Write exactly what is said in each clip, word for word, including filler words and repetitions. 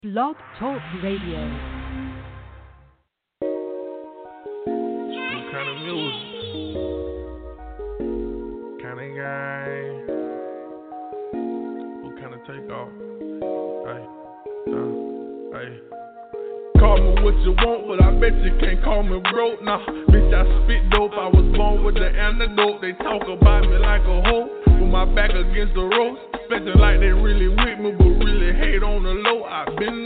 Blog Talk Radio. What kind of music? Kind of guy? What kind of takeoff? Hey, uh, hey. Call me what you want, but I bet you can't call me broke. Nah, bitch, I spit dope. I was born with the antidote. They talk about me like a hoe, with my back against the ropes. Expecting like they really with me, but really hate on the low. I been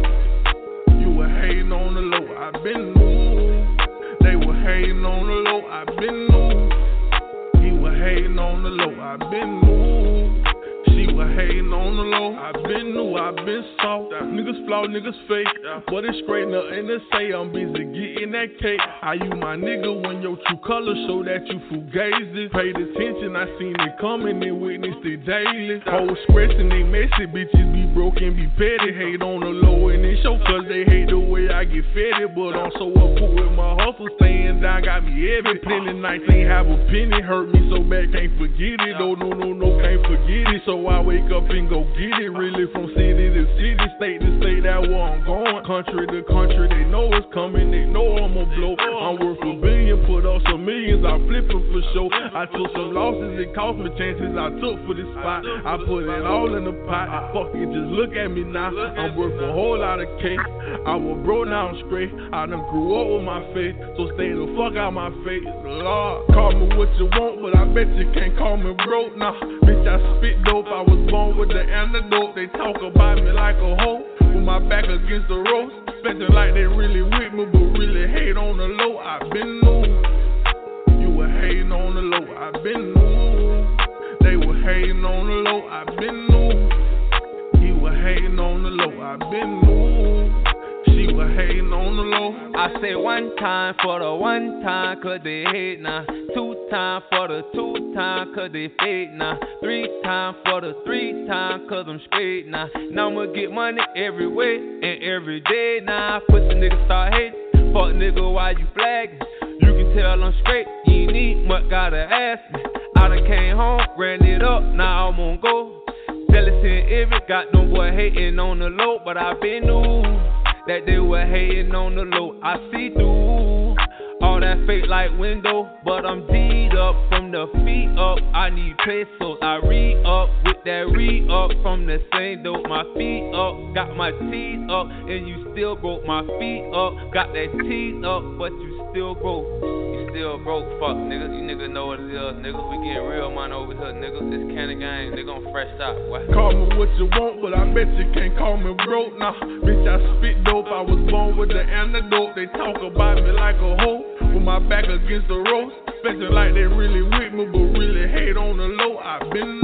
new. You were hating on the low. I been new. They were hating on the low. I been new. He was hating on the low. I been new. She was hating on the low. I been new. I been soft. Niggas flaw, niggas fake. But it's straight nothing to say. I'm busy getting that cake. Are you my nigga when your true colors show that you fugazi? Paid attention, I seen it coming and witnessed it daily. Hoes scratching, they messy, bitches be broken, be petty. Hate on the low and it show cause they hate the way I get fed. But I'm so up with my hustle, staying down got me heavy. Plenty nights ain't have a penny, hurt me so bad, can't forget it. Oh no, no, no, can't forget it. So I wake up and go get it. Really from city to city, state to state, that where I'm going. Country to country, they know it's coming, they know I'm a blow. I'm worth a billion, put up some millions, I flip it for sure. I took some losses, it cost me chances I took for this spot. I put it all in the pot, fuck it, just look at me now. I'm worth a whole lot of cake. I was broke, now I'm straight. I done grew up with my faith, so stay the fuck out my face. Lord, call me what you want, but I bet you can't call me broke. Nah, bitch, I spit dope, I was born with the antidote. They talk about me like a hoe, with my back against the ropes. Expecting like they really with me, but really hate on the low. I been new. You were hating on the low. I been new. They were hating on the low. I been new. He was hating on the low. I been new. She was hating on the low. I say one time for the one time, cause they hate now. Two time for the two time, cause they fake now. Three time for the three time, cause I'm straight now. Now I'ma get money every way and every day now. Pussy nigga start hating. Fuck nigga, why you flagging? You can tell I'm straight, you ain't need much, gotta ask me. I done came home, ran it up, now I'm on go. Jealousy and envy, got them boy hating on the low, but I been new that they were hating on the low. I see through all that fake like window, but I'm D'd up from the feet up. I need pesos, I re-up with that re-up from the same dope. My feet up, got my teeth up, and you still broke. My feet up, got that teeth up, but you still broke. You still broke, fuck niggas. You niggas know what it is, niggas. We getting real money over here, niggas. This kind of game, nigga, I'm fresh out. What? Call me what you want, but I bet you can't call me broke. Nah, bitch, I spit dope. I was born with the antidote. They talk about me like a hoe, with my back against the ropes. Expecting like they really with me, but really hate on the low. I been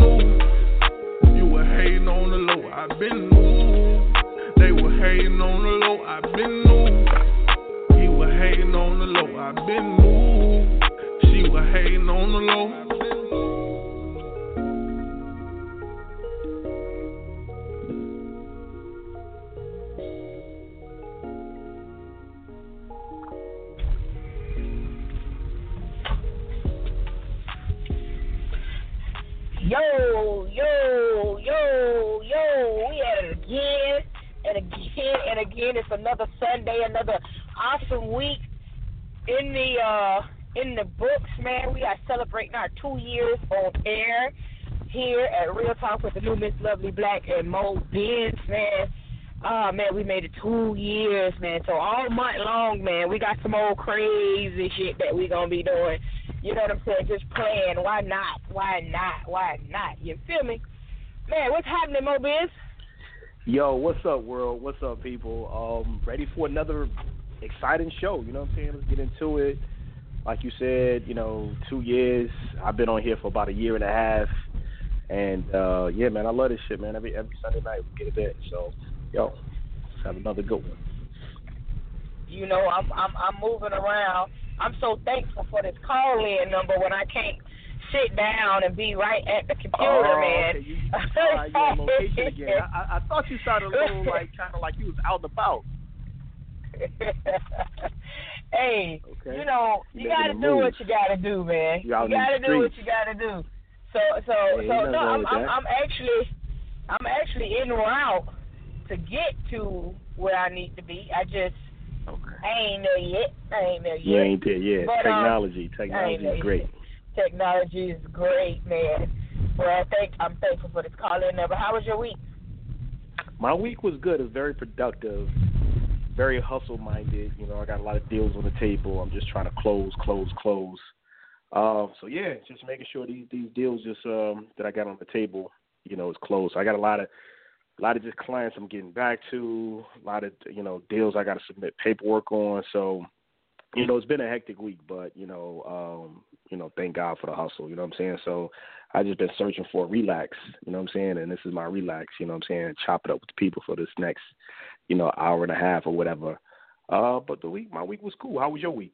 new. You were hating on the low. I been new. They were hating on the low. I been new. He was hating on the low. I been new. She was hating on the low. Yo, yo, yo, yo, we at it again, and again, and again. It's another Sunday, another awesome week in the uh, in the books, man. We are celebrating our two years on air here at Real Talk with the new Miss Lovely Black and Mo Benz, man. Oh, man, we made it two years, man. So all month long, man, we got some old crazy shit that we going to be doing. You know what I'm saying? Just playing. Why not? Why not? Why not? You feel me? Man, what's happening, Mo Biz? Yo, what's up, world? What's up, people? Um, ready for another exciting show. You know what I'm saying? Let's get into it. Like you said, you know, two years. I've been on here for about a year and a half. And, uh, yeah, man, I love this shit, man. Every every Sunday night we get it in. So, yo, let's have another good one. You know, I'm I'm I'm moving around. I'm so thankful for this call-in number when I can't sit down and be right at the computer, oh, man. Okay. You, all right, you're on location again. I, I, I thought you sounded a little like kind of like you was out and about. Hey, okay. you know, you gotta do what you gotta do, man. You gotta do what you gotta do. So, so, hey, so no, I'm, I'm, I'm actually, I'm actually en route to get to where I need to be. I just okay. I ain't there yet. I ain't there yet. You ain't there yet. But, technology, um, technology is great. Yet. Technology is great, man. Well, I think I'm thankful for this call in there. But how was your week? My week was good. It was very productive, very hustle-minded. You know, I got a lot of deals on the table. I'm just trying to close, close, close. Um, so, yeah, just making sure these, these deals just um, that I got on the table, you know, is closed. So I got a lot of a lot of just clients I'm getting back to, a lot of, you know, deals I got to submit paperwork on. So, you know, it's been a hectic week, but, you know, um, you know, thank God for the hustle, you know what I'm saying? So I just been searching for relax, you know what I'm saying? And this is my relax, you know what I'm saying? Chop it up with the people for this next, you know, hour and a half or whatever. Uh, but the week, my week was cool. How was your week?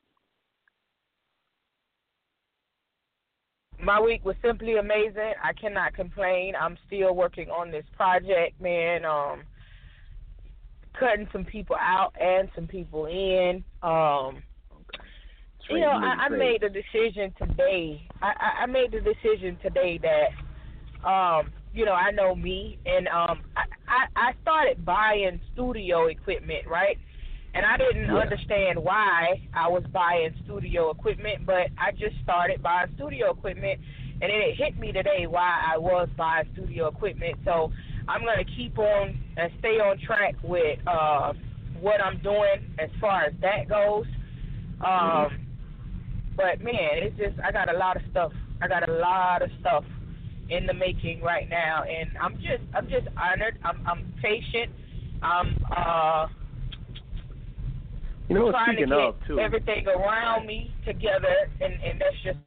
My week was simply amazing. I cannot complain. I'm still working on this project, man. Um, cutting some people out and some people in. Um, okay. you know, I, I made the decision today. I, I made the decision today that, um, you know, I know me, and um, I, I, I started buying studio equipment, right? And I didn't yeah. understand why I was buying studio equipment, but I just started buying studio equipment, and then it hit me today why I was buying studio equipment. So I'm going to keep on and stay on track with uh, what I'm doing as far as that goes. Um, mm-hmm. But, man, it's just I got a lot of stuff. I got a lot of stuff in the making right now, and I'm just I'm just honored. I'm, I'm patient. I'm uh, You know, trying speaking to get of, too. everything around me together, and, and that's just...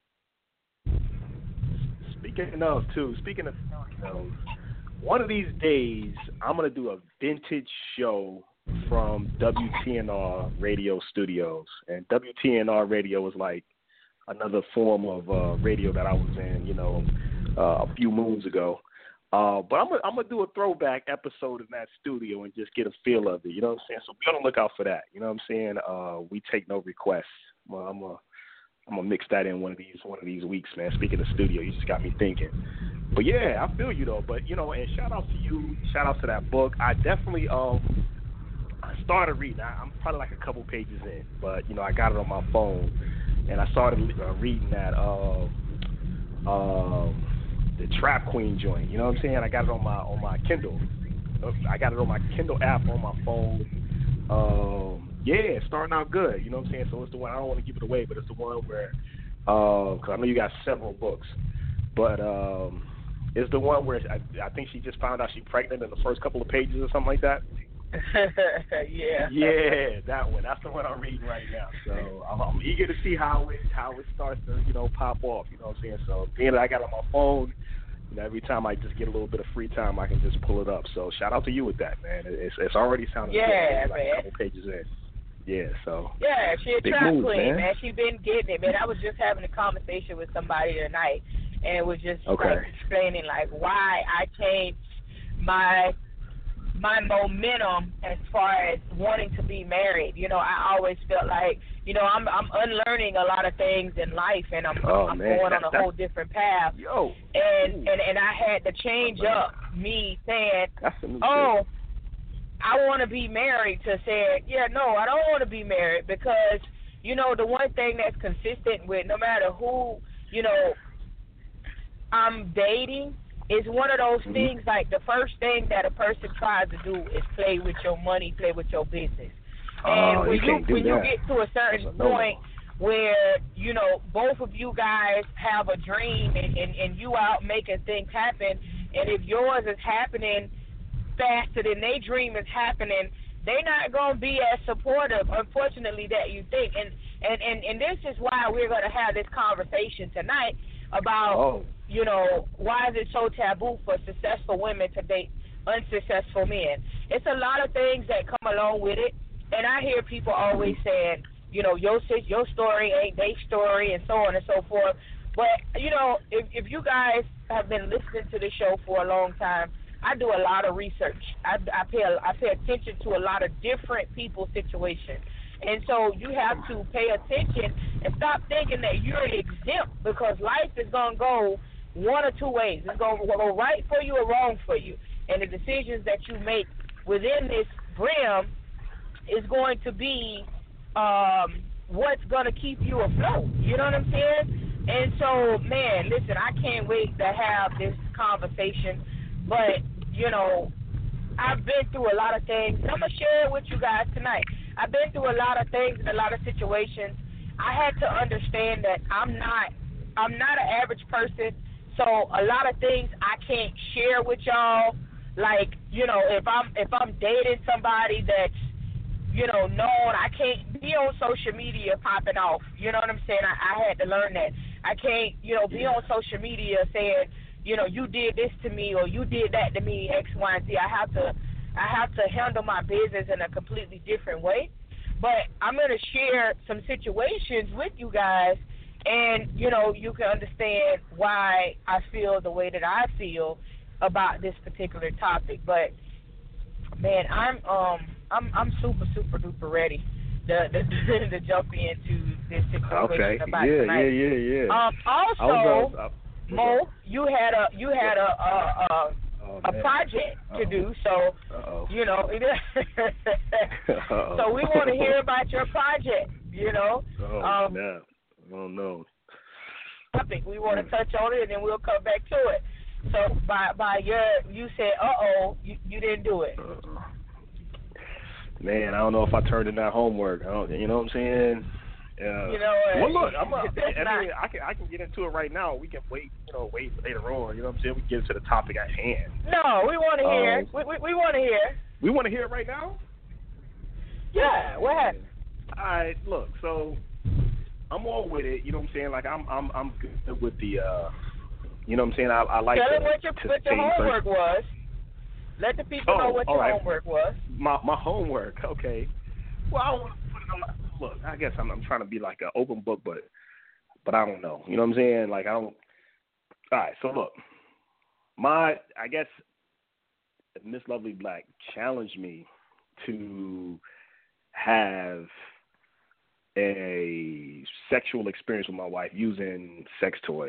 Speaking of, too, speaking of, you know, one of these days, I'm going to do a vintage show from W T N R Radio Studios. And W T N R Radio is like another form of uh, radio that I was in, you know, uh, a few moons ago. Uh, but I'm gonna I'm gonna do a throwback episode in that studio and just get a feel of it. You know what I'm saying? So be on the lookout for that. You know what I'm saying? Uh, we take no requests. Well, I'm gonna I'm gonna mix that in one of these one of these weeks, man. Speaking of studio, you just got me thinking. But yeah, I feel you though. But you know, and shout out to you. Shout out to that book. I definitely um I started reading. I, I'm probably like a couple pages in, but you know, I got it on my phone and I started uh, reading that. Um. Uh, um. The Trap Queen joint, you know what I'm saying? I got it on my on my Kindle. I got it on my Kindle app on my phone. Um, yeah, it's starting out good, you know what I'm saying? So it's the one, I don't want to give it away, but it's the one where, because uh, I know you got several books, but um, it's the one where I, I think she just found out she's pregnant in the first couple of pages or something like that. yeah. Yeah, that one. That's the one I'm reading right now. So I'm, I'm eager to see how it how it starts to, you know, pop off. You know what I'm saying? So being that I got it on my phone, you know, every time I just get a little bit of free time, I can just pull it up. So shout out to you with that, man. It's it's already sounding yeah, good. Like man. a couple pages in. Yeah, so. Yeah, she a big trap moves, queen, man. man. She been getting it, man. I was just having a conversation with somebody tonight, and it was just okay. like explaining like why I changed my my momentum as far as wanting to be married. You know, I always felt like, you know, I'm I'm unlearning a lot of things in life, and I'm oh, I'm man. going that, on a whole different path. Yo. And and and I had to change oh, up me saying, oh, thing. I want to be married, to saying, yeah, no, I don't want to be married, because, you know, the one thing that's consistent with no matter who, you know, I'm dating, is one of those mm-hmm. things, like the first thing that a person tries to do is play with your money, play with your business. And oh, when you, you when that. you get to a certain point where, you know, both of you guys have a dream and, and, and you out making things happen, and if yours is happening faster than their dream is happening, they're not going to be as supportive, unfortunately, that you think. And, and, and, and this is why we're going to have this conversation tonight about, oh. you know, why is it so taboo for successful women to date unsuccessful men? It's a lot of things that come along with it. And I hear people always saying, you know, your your story ain't their story, and so on and so forth. But, you know, if, if you guys have been listening to the show for a long time, I do a lot of research. I, I pay a, I pay attention to a lot of different people's situations. And so you have to pay attention and stop thinking that you're exempt, because life is going to go one or two ways. It's going to go right for you or wrong for you. and the decisions that you make within this realm is going to be um, what's going to keep you afloat. You know what I'm saying? And so, man, listen, I can't wait to have this conversation. But, you know, I've been through a lot of things. I'm going to share it with you guys tonight. I've been through a lot of things in a lot of situations. I had to understand that I'm not I'm not an average person. So a lot of things I can't share with y'all. Like, you know, if I'm if I'm dating somebody that's, you know, known, I can't be on social media popping off. You know what I'm saying? I, I had to learn that. I can't, you know, be on social media saying, you know, you did this to me or you did that to me, X, Y, and Z. I have to I have to handle my business in a completely different way. But I'm going to share some situations with you guys, and, you know, you can understand why I feel the way that I feel about this particular topic. But, man, I'm um I'm I'm super, super duper ready to, to, to jump into this situation okay. about yeah, tonight. Yeah, yeah, yeah, Um, also, was, uh, uh, Mo, you had a you had a a, a, oh, a project Uh-oh. to do, so Uh-oh. you know. So we want to hear about your project. You know. Oh, um, snap. Oh, no. Topic. We want to touch on it, and then we'll come back to it. So by by your you said, uh oh, you you didn't do it. Uh-oh. Man, I don't know if I turned in that homework. I don't, you know what I'm saying? Uh, You know what? Well, look, I'm a, That's I not- mean, I can I can get into it right now. We can wait, you know, wait later on. You know what I'm saying? We can get into the topic at hand. No, we want to hear. Um, we we, we want to hear. We want to hear it right now. Yeah. What happened? All right, look. So I'm all with it. You know what I'm saying? Like I'm I'm I'm good with the. Uh, you know what I'm saying? I, I like. Tell to, them what your to what your stay homework first. was. Let the people Oh, know what all your right. homework was. My my homework. Okay. Well, I don't want to put it on. My, look, I guess I'm I'm trying to be like an open book, but but I don't know. You know what I'm saying? Like I don't. All right. So look, my I guess Miss Lovely Black challenged me to have a sexual experience with my wife using sex toys.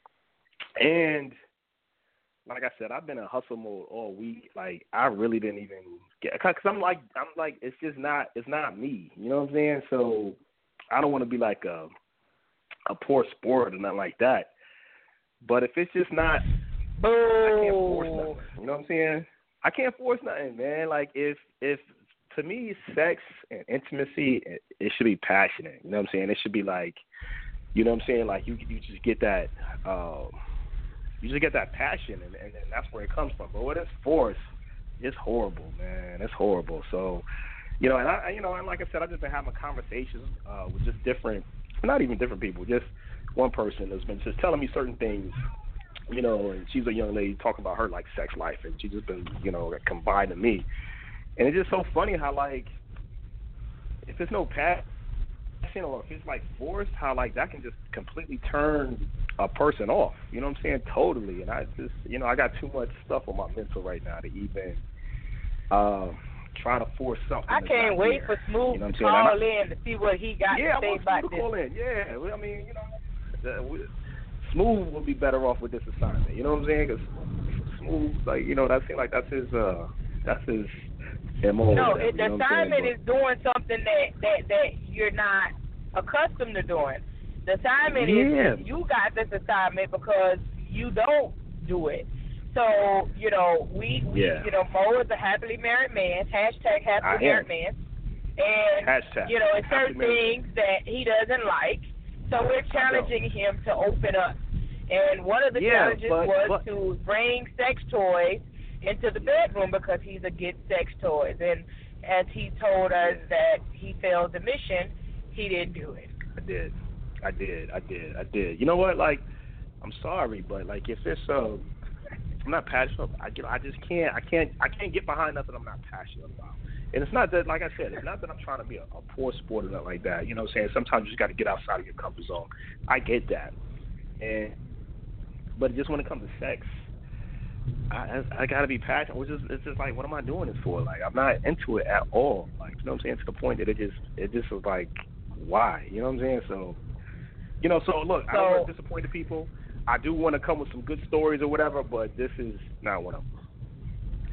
And like I said, I've been in hustle mode all week. Like I really didn't even get, cause I'm like, I'm like, it's just not, it's not me. You know what I'm saying? So I don't want to be like a, a poor sport or nothing like that. But if it's just not, Boo. I can't force nothing. You know what I'm saying? I can't force nothing, man. Like if, if to me, sex and intimacy, it, it should be passionate. You know what I'm saying? It should be like, you know what I'm saying? Like you, you just get that, um, you just get that passion, and, and, and that's where it comes from. But when it's forced, it's horrible, man. It's horrible. So, you know, and I, you know, and like I said, I've just been having conversations uh, with just different, not even different people, just one person that's been just telling me certain things, you know, and she's a young lady talking about her, like, sex life, and she's just been, you know, confiding to me. And it's just so funny how, like, if there's no passion or if it's, like, forced, how, like, that can just completely turn a person off. You know what I'm saying? Totally. And I just, you know, I got too much stuff on my mental right now to even uh, try to force something. I can't wait here. for Smooth you know to call in to see what he got yeah, to say I want about Smooth to this. call in. Yeah, well, I mean, you know, uh, we, Smooth will be better off with this assignment. You know what I'm saying? Because Smooth, like, you know, that seems like that's his, uh, that's his M O. No, whatever, it, the you know what I'm assignment saying? is doing something that, that, that you're not accustomed to doing. The assignment Yeah. is you got this assignment because you don't do it. So, you know, we, we Yeah. you know, Mo is a happily married man, hashtag I happily am. married man. And, Hashtag you know, it's certain happily married things that he doesn't like. So we're challenging him to open up. And one of the Yeah, challenges but- was but- to bring sex toys into the bedroom because he's against sex toys. And as he told us Yeah. that he failed the mission, he didn't do it. I did. I did. I did. I did. You know what? Like, I'm sorry, but like, if it's um, I'm not passionate. I get. I just can't. I can't. I can't get behind nothing I'm not passionate about. And it's not that, like I said, it's not that I'm trying to be a, a poor sport or nothing like that. You know what I'm saying? Sometimes you just got to get outside of your comfort zone. I get that. And but just when it comes to sex, I I, I got to be passionate. Which is it's just like, what am I doing this for? Like, I'm not into it at all. Like, you know what I'm saying? To the point that it just it just was like, why? You know what I'm saying? So. You know, so look, I don't want to disappoint the people. I do want to come with some good stories or whatever, but this is not one of them.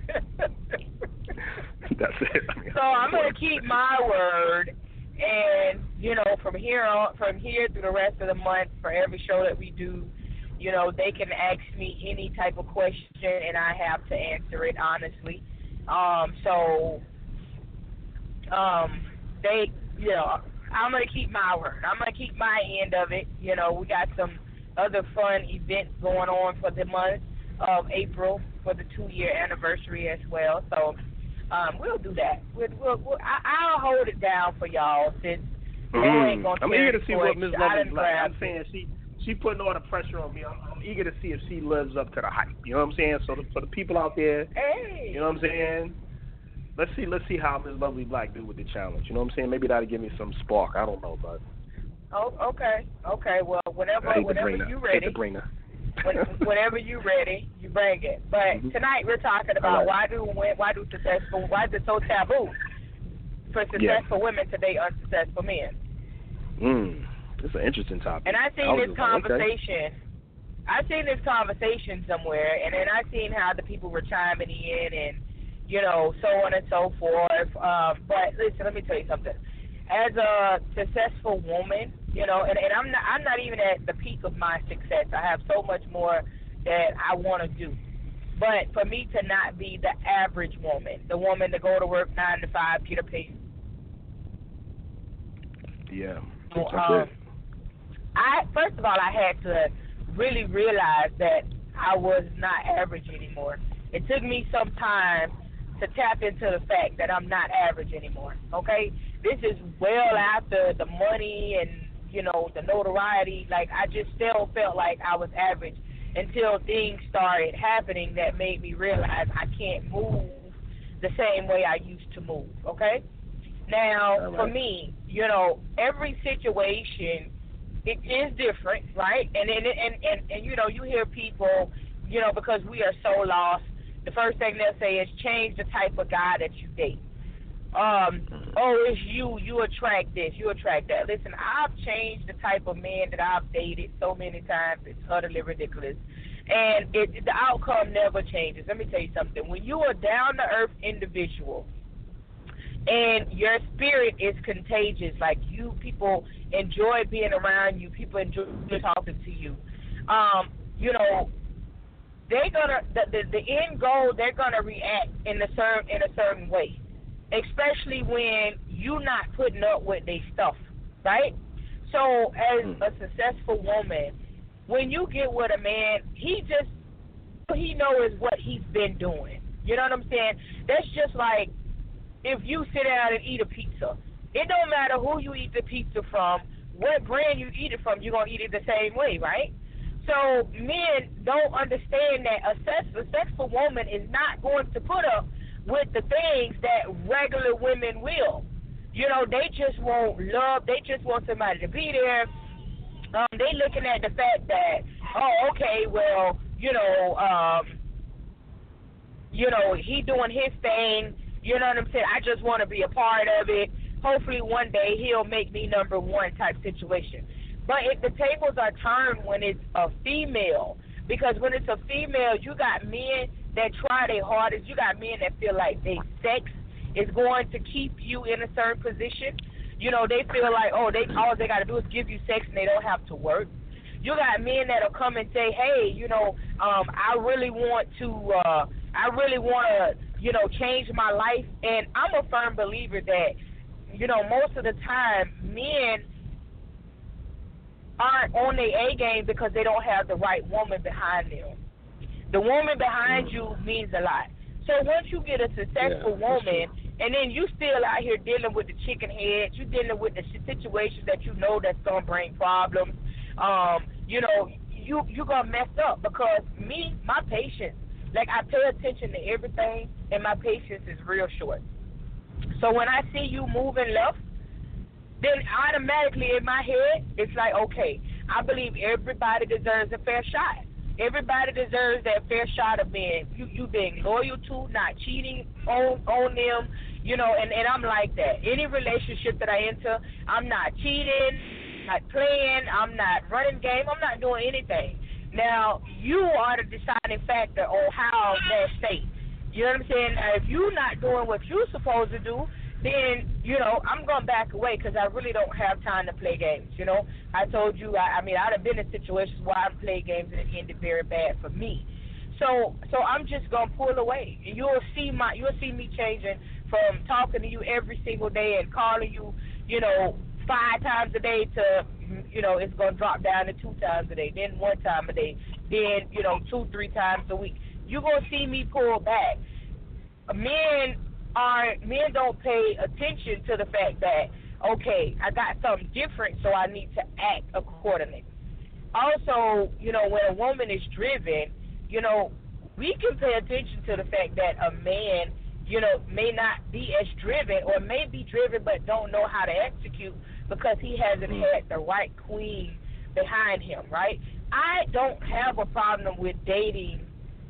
That's it. I mean, so I'm gonna keep my word, and you know, from here on, from here through the rest of the month, for every show that we do, you know, they can ask me any type of question, and I have to answer it honestly. Um, so, um, they, you know, I'm gonna keep my word. I'm gonna keep my end of it. You know, we got some other fun events going on for the month of April for the two-year anniversary as well. So um, we'll do that. We'll, we'll, we'll, I, I'll hold it down for y'all since mm-hmm. they ain't gonna I'm eager to see what Miz Miz Lovely Black. I'm saying she she putting all the pressure on me. I'm, I'm eager to see if she lives up to the hype. You know what I'm saying? So the, for the people out there, hey. you know what I'm saying? Let's see, let's see how Miz Lovely Black do with the challenge. You know what I'm saying? Maybe that'll give me some spark. I don't know, but. Oh, okay, okay. Well, whenever, whenever you're ready, when, whenever you're ready, you bring it. But mm-hmm. tonight we're talking about right. why do why do successful why is it so taboo for successful yeah. women to date unsuccessful men? Mm, it's an interesting topic. And I seen I this conversation. Okay. I seen this conversation somewhere, and then I seen how the people were chiming in, and you know, so on and so forth. Um, but listen, let me tell you something. As a successful woman, you know, and, and I'm not I'm not even at the peak of my success. I have so much more that I want to do. But for me to not be the average woman, the woman to go to work nine to five, get a pay. Yeah. So, um, I first of all, I had to really realize that I was not average anymore. It took me some time to tap into the fact that I'm not average anymore. Okay. This is well after the money and, you know, the notoriety. Like, I just still felt like I was average until things started happening that made me realize I can't move the same way I used to move, okay? Now, right. for me, you know, every situation, it is different, right? And, and, and, and, and, you know, you hear people, you know, because we are so lost, the first thing they'll say is change the type of guy that you date. Um, oh, it's you, you attract this, you attract that. Listen, I've changed the type of man that I've dated so many times, it's utterly ridiculous. And it, the outcome never changes. Let me tell you something. When you are down-to-earth individual and your spirit is contagious, like you, people enjoy being around you, people enjoy talking to you, um, you know, they're gonna, the, the, the end goal, they're gonna react in a certain, in a certain way. Especially when you're not putting up with their stuff, right? So as a successful woman, when you get with a man, he just, he knows what he's been doing. You know what I'm saying? That's just like if you sit down and eat a pizza. It don't matter who you eat the pizza from, what brand you eat it from, you're going to eat it the same way, right? So men don't understand that a successful woman is not going to put up with the things that regular women will. You know, they just want love. They just want somebody to be there. Um, they looking at the fact that, oh, okay, well, you know, um, you know, he doing his thing. You know what I'm saying? I just want to be a part of it. Hopefully one day he'll make me number one type situation. But if the tables are turned when it's a female, because when it's a female, you got men that try their hardest. You got men that feel like they sex is going to keep you in a certain position. You know, they feel like, oh, they all they got to do is give you sex and they don't have to work. You got men that'll come and say, hey, you know, um, I really want to, uh, I really want to, you know, change my life. And I'm a firm believer that, you know, most of the time men aren't on their A game because they don't have the right woman behind them. The woman behind you means a lot. So once you get a successful yeah, woman, and then you still out here dealing with the chicken heads, you dealing with the situations that you know that's gonna bring problems. Um, you know, you you gonna mess up because me, my patience, like I pay attention to everything, and my patience is real short. So when I see you moving left, then automatically in my head, it's like, okay, I believe everybody deserves a fair shot. Everybody deserves that fair shot of being you, you being loyal to, not cheating on on them, you know, and, and I'm like that. Any relationship that I enter, I'm not cheating, not playing, I'm not running game, I'm not doing anything. Now, you are the deciding factor on how that stays. You know what I'm saying? Now, if you're not doing what you're supposed to do, then, you know, I'm going to back away because I really don't have time to play games, you know. I told you, I, I mean, I'd have been in situations where I played games and it ended very bad for me. So so I'm just going to pull away. You'll see my, you'll see me changing from talking to you every single day and calling you, you know, five times a day to, you know, it's going to drop down to two times a day, then one time a day, then, you know, two, three times a week. You're going to see me pull back. Men are, men don't pay attention to the fact that, okay, I got something different, so I need to act accordingly. Also, you know, when a woman is driven, you know, we can pay attention to the fact that a man, you know, may not be as driven or may be driven but don't know how to execute because he hasn't had the right queen behind him, right? I don't have a problem with dating,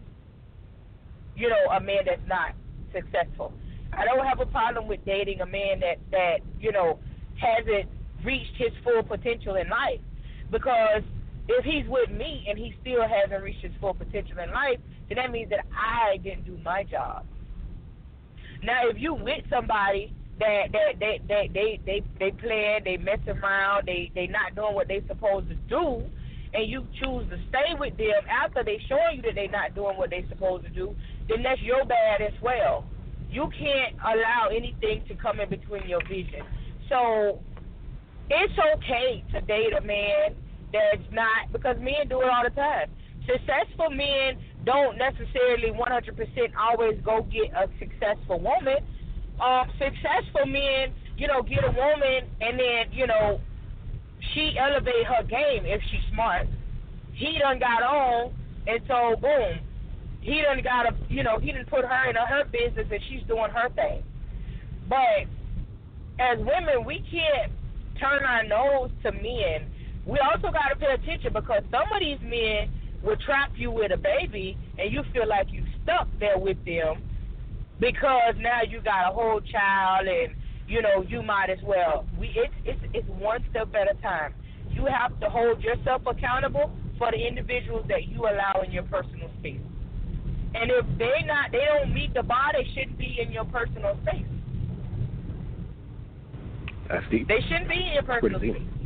you know, a man that's not successful. I don't have a problem with dating a man that, that you know, hasn't reached his full potential in life because if he's with me and he still hasn't reached his full potential in life, then that means that I didn't do my job. Now, if you with somebody that that they they they they they playing, they mess around, they they not doing what they supposed to do, and you choose to stay with them after they showing you that they not doing what they supposed to do, then that's your bad as well. You can't allow anything to come in between your vision. So it's okay to date a man that's not, because men do it all the time. Successful men don't necessarily one hundred percent always go get a successful woman. Um, successful men, you know, get a woman and then, you know, she elevate her game if she's smart. He done got on, and so, boom, he done got a, you know, he done put her in her business and she's doing her thing. But as women, we can't turn our nose to men. We also got to pay attention because some of these men will trap you with a baby and you feel like you stuck there with them because now you got a whole child and, you know, you might as well. We it's it's it's one step at a time. You have to hold yourself accountable for the individuals that you allow in your personal space. And if they not they don't meet the bar, they shouldn't be in your personal space. That's deep. They shouldn't be in your personal Pretty space. deep.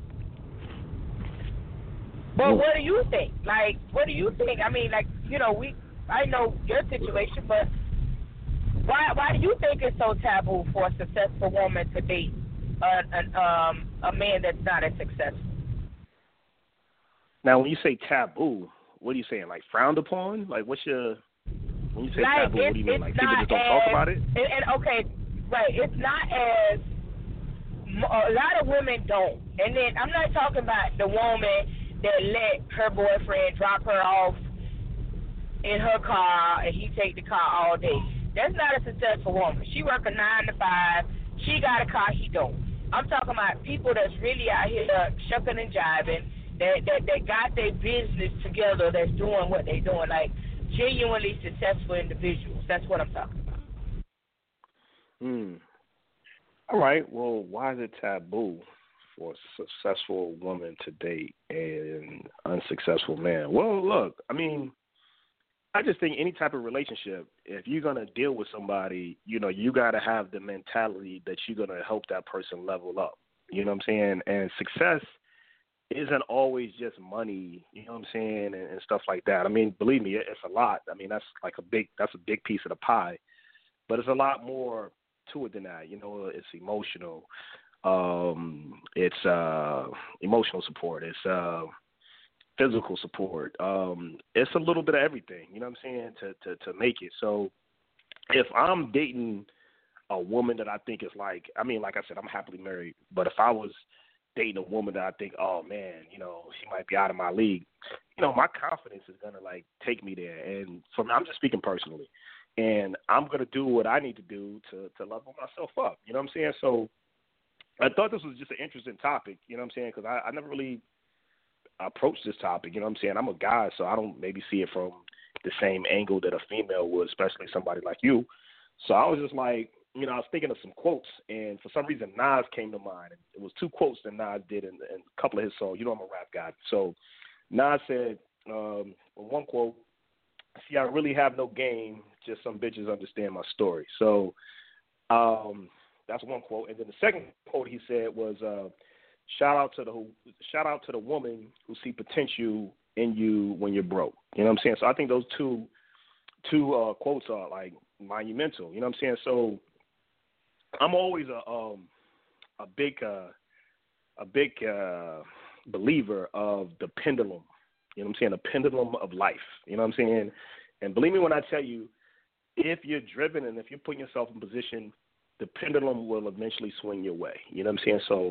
But what do you think? Like, what do you think? I mean, like, you know, we I know your situation, but why why do you think it's so taboo for a successful woman to date a, a, um, a man that's not as successful? Now, when you say taboo, what are you saying? Like frowned upon? Like, what's your when you say like, taboo? What do you mean? Like people just don't as, talk about it? And, and okay, right? It's not as a lot of women don't. And then I'm not talking about the woman that let her boyfriend drop her off in her car and he take the car all day. That's not a successful woman. She work a nine to five. She got a car, he don't. I'm talking about people that's really out here shucking and jiving, that, that, that got their business together, that's doing what they doing, like genuinely successful individuals. That's what I'm talking about. Hmm. All right. Well, why is it taboo for a successful woman to date an unsuccessful man? Well, look, I mean, I just think any type of relationship, if you're going to deal with somebody, you know, you got to have the mentality that you're going to help that person level up. You know what I'm saying? And success isn't always just money, you know what I'm saying, and, and stuff like that. I mean, believe me, it's a lot. I mean, that's like a big, that's a big piece of the pie. But it's a lot more to it than that. You know, it's emotional. Um, it's uh, emotional support. It's uh, physical support. Um, it's a little bit of everything, you know what I'm saying, to, to, to make it. So if I'm dating a woman that I think is like, I mean, like I said, I'm happily married, but if I was dating a woman that I think, oh, man, you know, she might be out of my league, you know, my confidence is going to, like, take me there. And from I'm just speaking personally. And I'm going to do what I need to do to, to level myself up, you know what I'm saying? So I thought this was just an interesting topic, you know what I'm saying, because I, I never really approached this topic, you know what I'm saying? I'm a guy, so I don't maybe see it from the same angle that a female would, especially somebody like you. So I was just like, you know, I was thinking of some quotes, and for some reason Nas came to mind. It was two quotes that Nas did in, in a couple of his songs. You know I'm a rap guy. So Nas said, um, one quote, see, I really have no game. Just some bitches understand my story. So um, that's one quote. And then the second quote he said was, uh, "Shout out to the shout out to the woman who see potential in you when you're broke." You know what I'm saying? So I think those two two uh, quotes are like monumental. You know what I'm saying? So I'm always a um, a big uh, a big uh, believer of the pendulum. You know what I'm saying? The pendulum of life. You know what I'm saying? And believe me when I tell you, if you're driven and if you're putting yourself in position, the pendulum will eventually swing your way. You know what I'm saying? So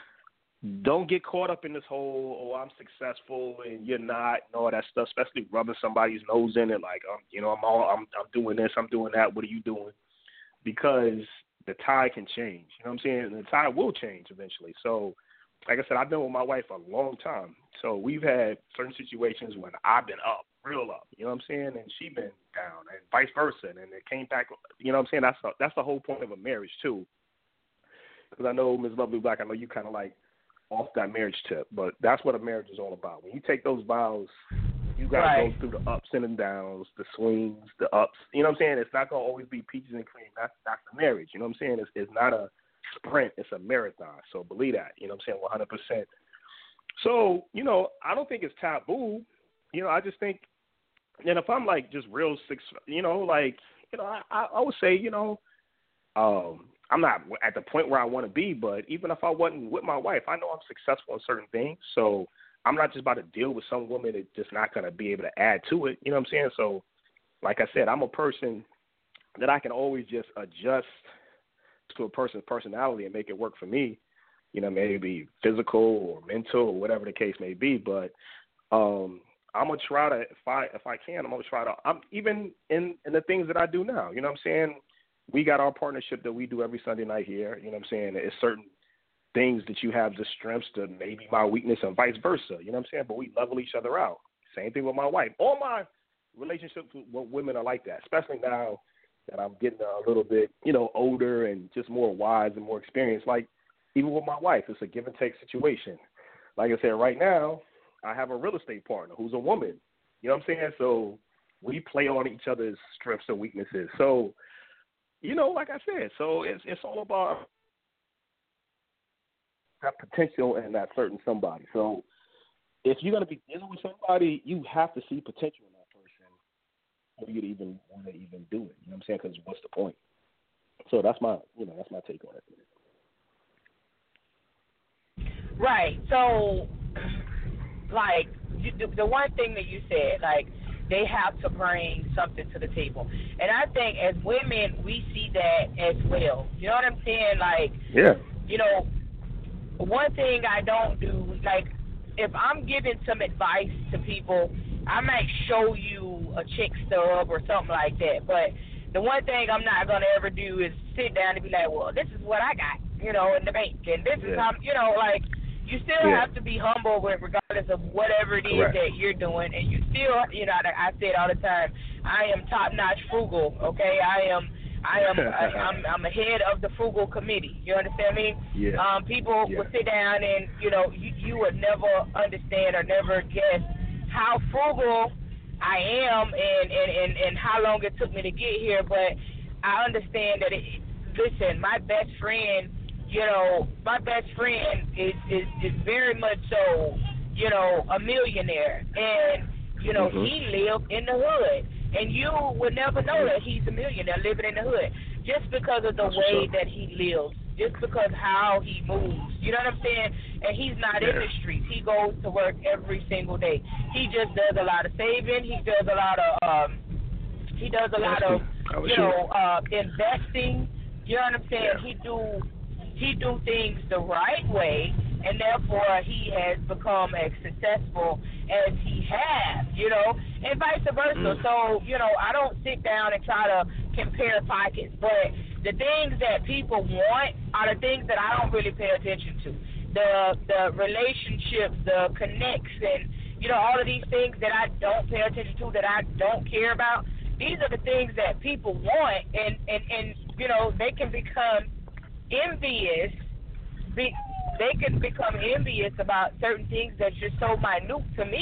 don't get caught up in this whole, oh, I'm successful and you're not, and all that stuff, especially rubbing somebody's nose in it like, um, you know, I'm all, I'm, I'm doing this, I'm doing that, what are you doing? Because the tide can change. You know what I'm saying? And the tide will change eventually. So, like I said, I've been with my wife a long time. So we've had certain situations when I've been up, real up, you know what I'm saying? And she been down and vice versa. And it came back, you know what I'm saying? That's, a, that's the whole point of a marriage too. Because I know, Miz Lovely Black, I know you kind of like off that marriage tip, but that's what a marriage is all about. When you take those vows, you got to right. go through the ups and the downs, the swings, the ups. You know what I'm saying? It's not going to always be peaches and cream. That's, that's the marriage. You know what I'm saying? It's, it's not a sprint. It's a marathon. So believe that. You know what I'm saying? one hundred percent. So, you know, I don't think it's taboo. You know, I just think, and if I'm like just real six, you know, like, you know, I, I, I would say, you know, um, I'm not at the point where I want to be, but even if I wasn't with my wife, I know I'm successful in certain things. So I'm not just about to deal with some woman that's just not going to be able to add to it. You know what I'm saying? So, like I said, I'm a person that I can always just adjust to a person's personality and make it work for me. You know, maybe physical or mental or whatever the case may be. But um, I'm gonna try to, if I if I can, I'm gonna try to. I'm even in, in the things that I do now. You know what I'm saying? We got our partnership that we do every Sunday night here. You know what I'm saying? It's certain things that you have the strengths to maybe my weakness and vice versa. You know what I'm saying? But we level each other out. Same thing with my wife. All my relationships with women are like that, especially now that I'm getting a little bit, you know, older and just more wise and more experienced. Like, even with my wife, it's a give and take situation. Like I said, right now, I have a real estate partner who's a woman. You know what I'm saying? So we play on each other's strengths and weaknesses. So, you know, like I said, so it's it's all about that potential and that certain somebody. So if you're going to be dealing with somebody, you have to see potential in that person for you to even want to even do it. You know what I'm saying? Because what's the point? So that's my, you know, that's my take on it. Right. So, like, the, the one thing that you said, like, they have to bring something to the table. And I think as women, we see that as well. You know what I'm saying? Like, yeah. You know, one thing I don't do, like, if I'm giving some advice to people, I might show you a chick stub or something like that. But the one thing I'm not going to ever do is sit down and be like, well, this is what I got, you know, in the bank. And this yeah. is how, you know, like, you still yeah. have to be humble with regardless of whatever it is Correct. that you're doing. And you still, you know, I say it all the time, I am top-notch frugal, okay? I am I am I, I'm I'm a head of the frugal committee. You understand me? Yeah. Um, people yeah. will sit down and, you know, you, you would never understand or never guess how frugal I am and, and, and, and how long it took me to get here. But I understand that, it, listen, my best friend, you know, my best friend is, is, is very much so, you know, a millionaire. And, you know, mm-hmm. he lived in the hood. And you would never know that he's a millionaire living in the hood just because of the That's way that he lives, just because how he moves. You know what I'm saying? And he's not yeah. in the streets. He goes to work every single day. He just does a lot of saving. He does a lot of, um, he does a lot of, you sure. know, uh, investing. You know what I'm saying? Yeah. He do, he do things the right way. And therefore, he has become as successful as he has, you know, and vice versa. Mm. So, you know, I don't sit down and try to compare pockets, but the things that people want are the things that I don't really pay attention to. The the relationships, the connection, you know, all of these things that I don't pay attention to, that I don't care about. These are the things that people want, and, and, and you know, they can become envious. Be, they can become envious about certain things that's just so minute to me,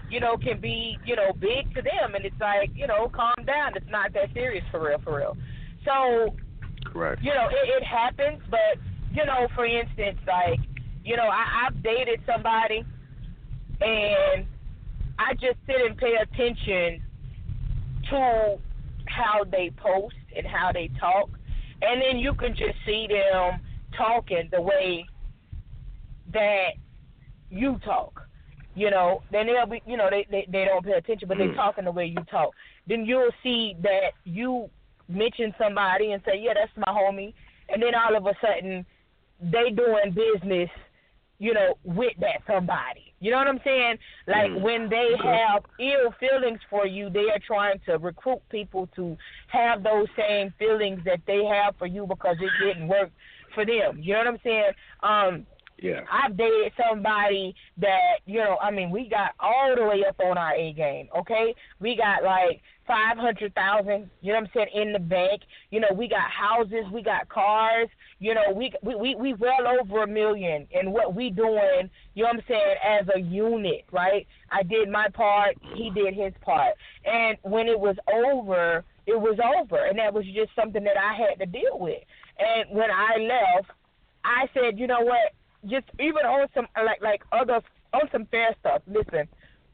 you know, can be, you know, big to them. And it's like, you know, calm down. It's not that serious for real, for real. So, Correct. you know, it, it happens. But, you know, for instance, like, you know, I, I've dated somebody and I just sit and pay attention to how they post and how they talk. And then you can just see them talking the way that you talk. You know, then they'll be, you know, they, they, they don't pay attention, but they talking the way you talk. Then you'll see that you mention somebody and say, yeah, that's my homie. And then all of a sudden, they doing business, you know, with that somebody. You know what I'm saying? Like mm. when they have ill feelings for you, they are trying to recruit people to have those same feelings that they have for you because it didn't work for them. You know what I'm saying? Um, yeah. I've dated somebody that, you know, I mean, we got all the way up on our A game, okay? We got like five hundred thousand, you know what I'm saying, in the bank. You know, we got houses, we got cars. You know, we we we, we well over a million in what we doing, you know what I'm saying, as a unit, right? I did my part, he did his part. And when it was over, it was over. And that was just something that I had to deal with. And when I left, I said, you know what, just even on some, like, like other, on some fair stuff, listen,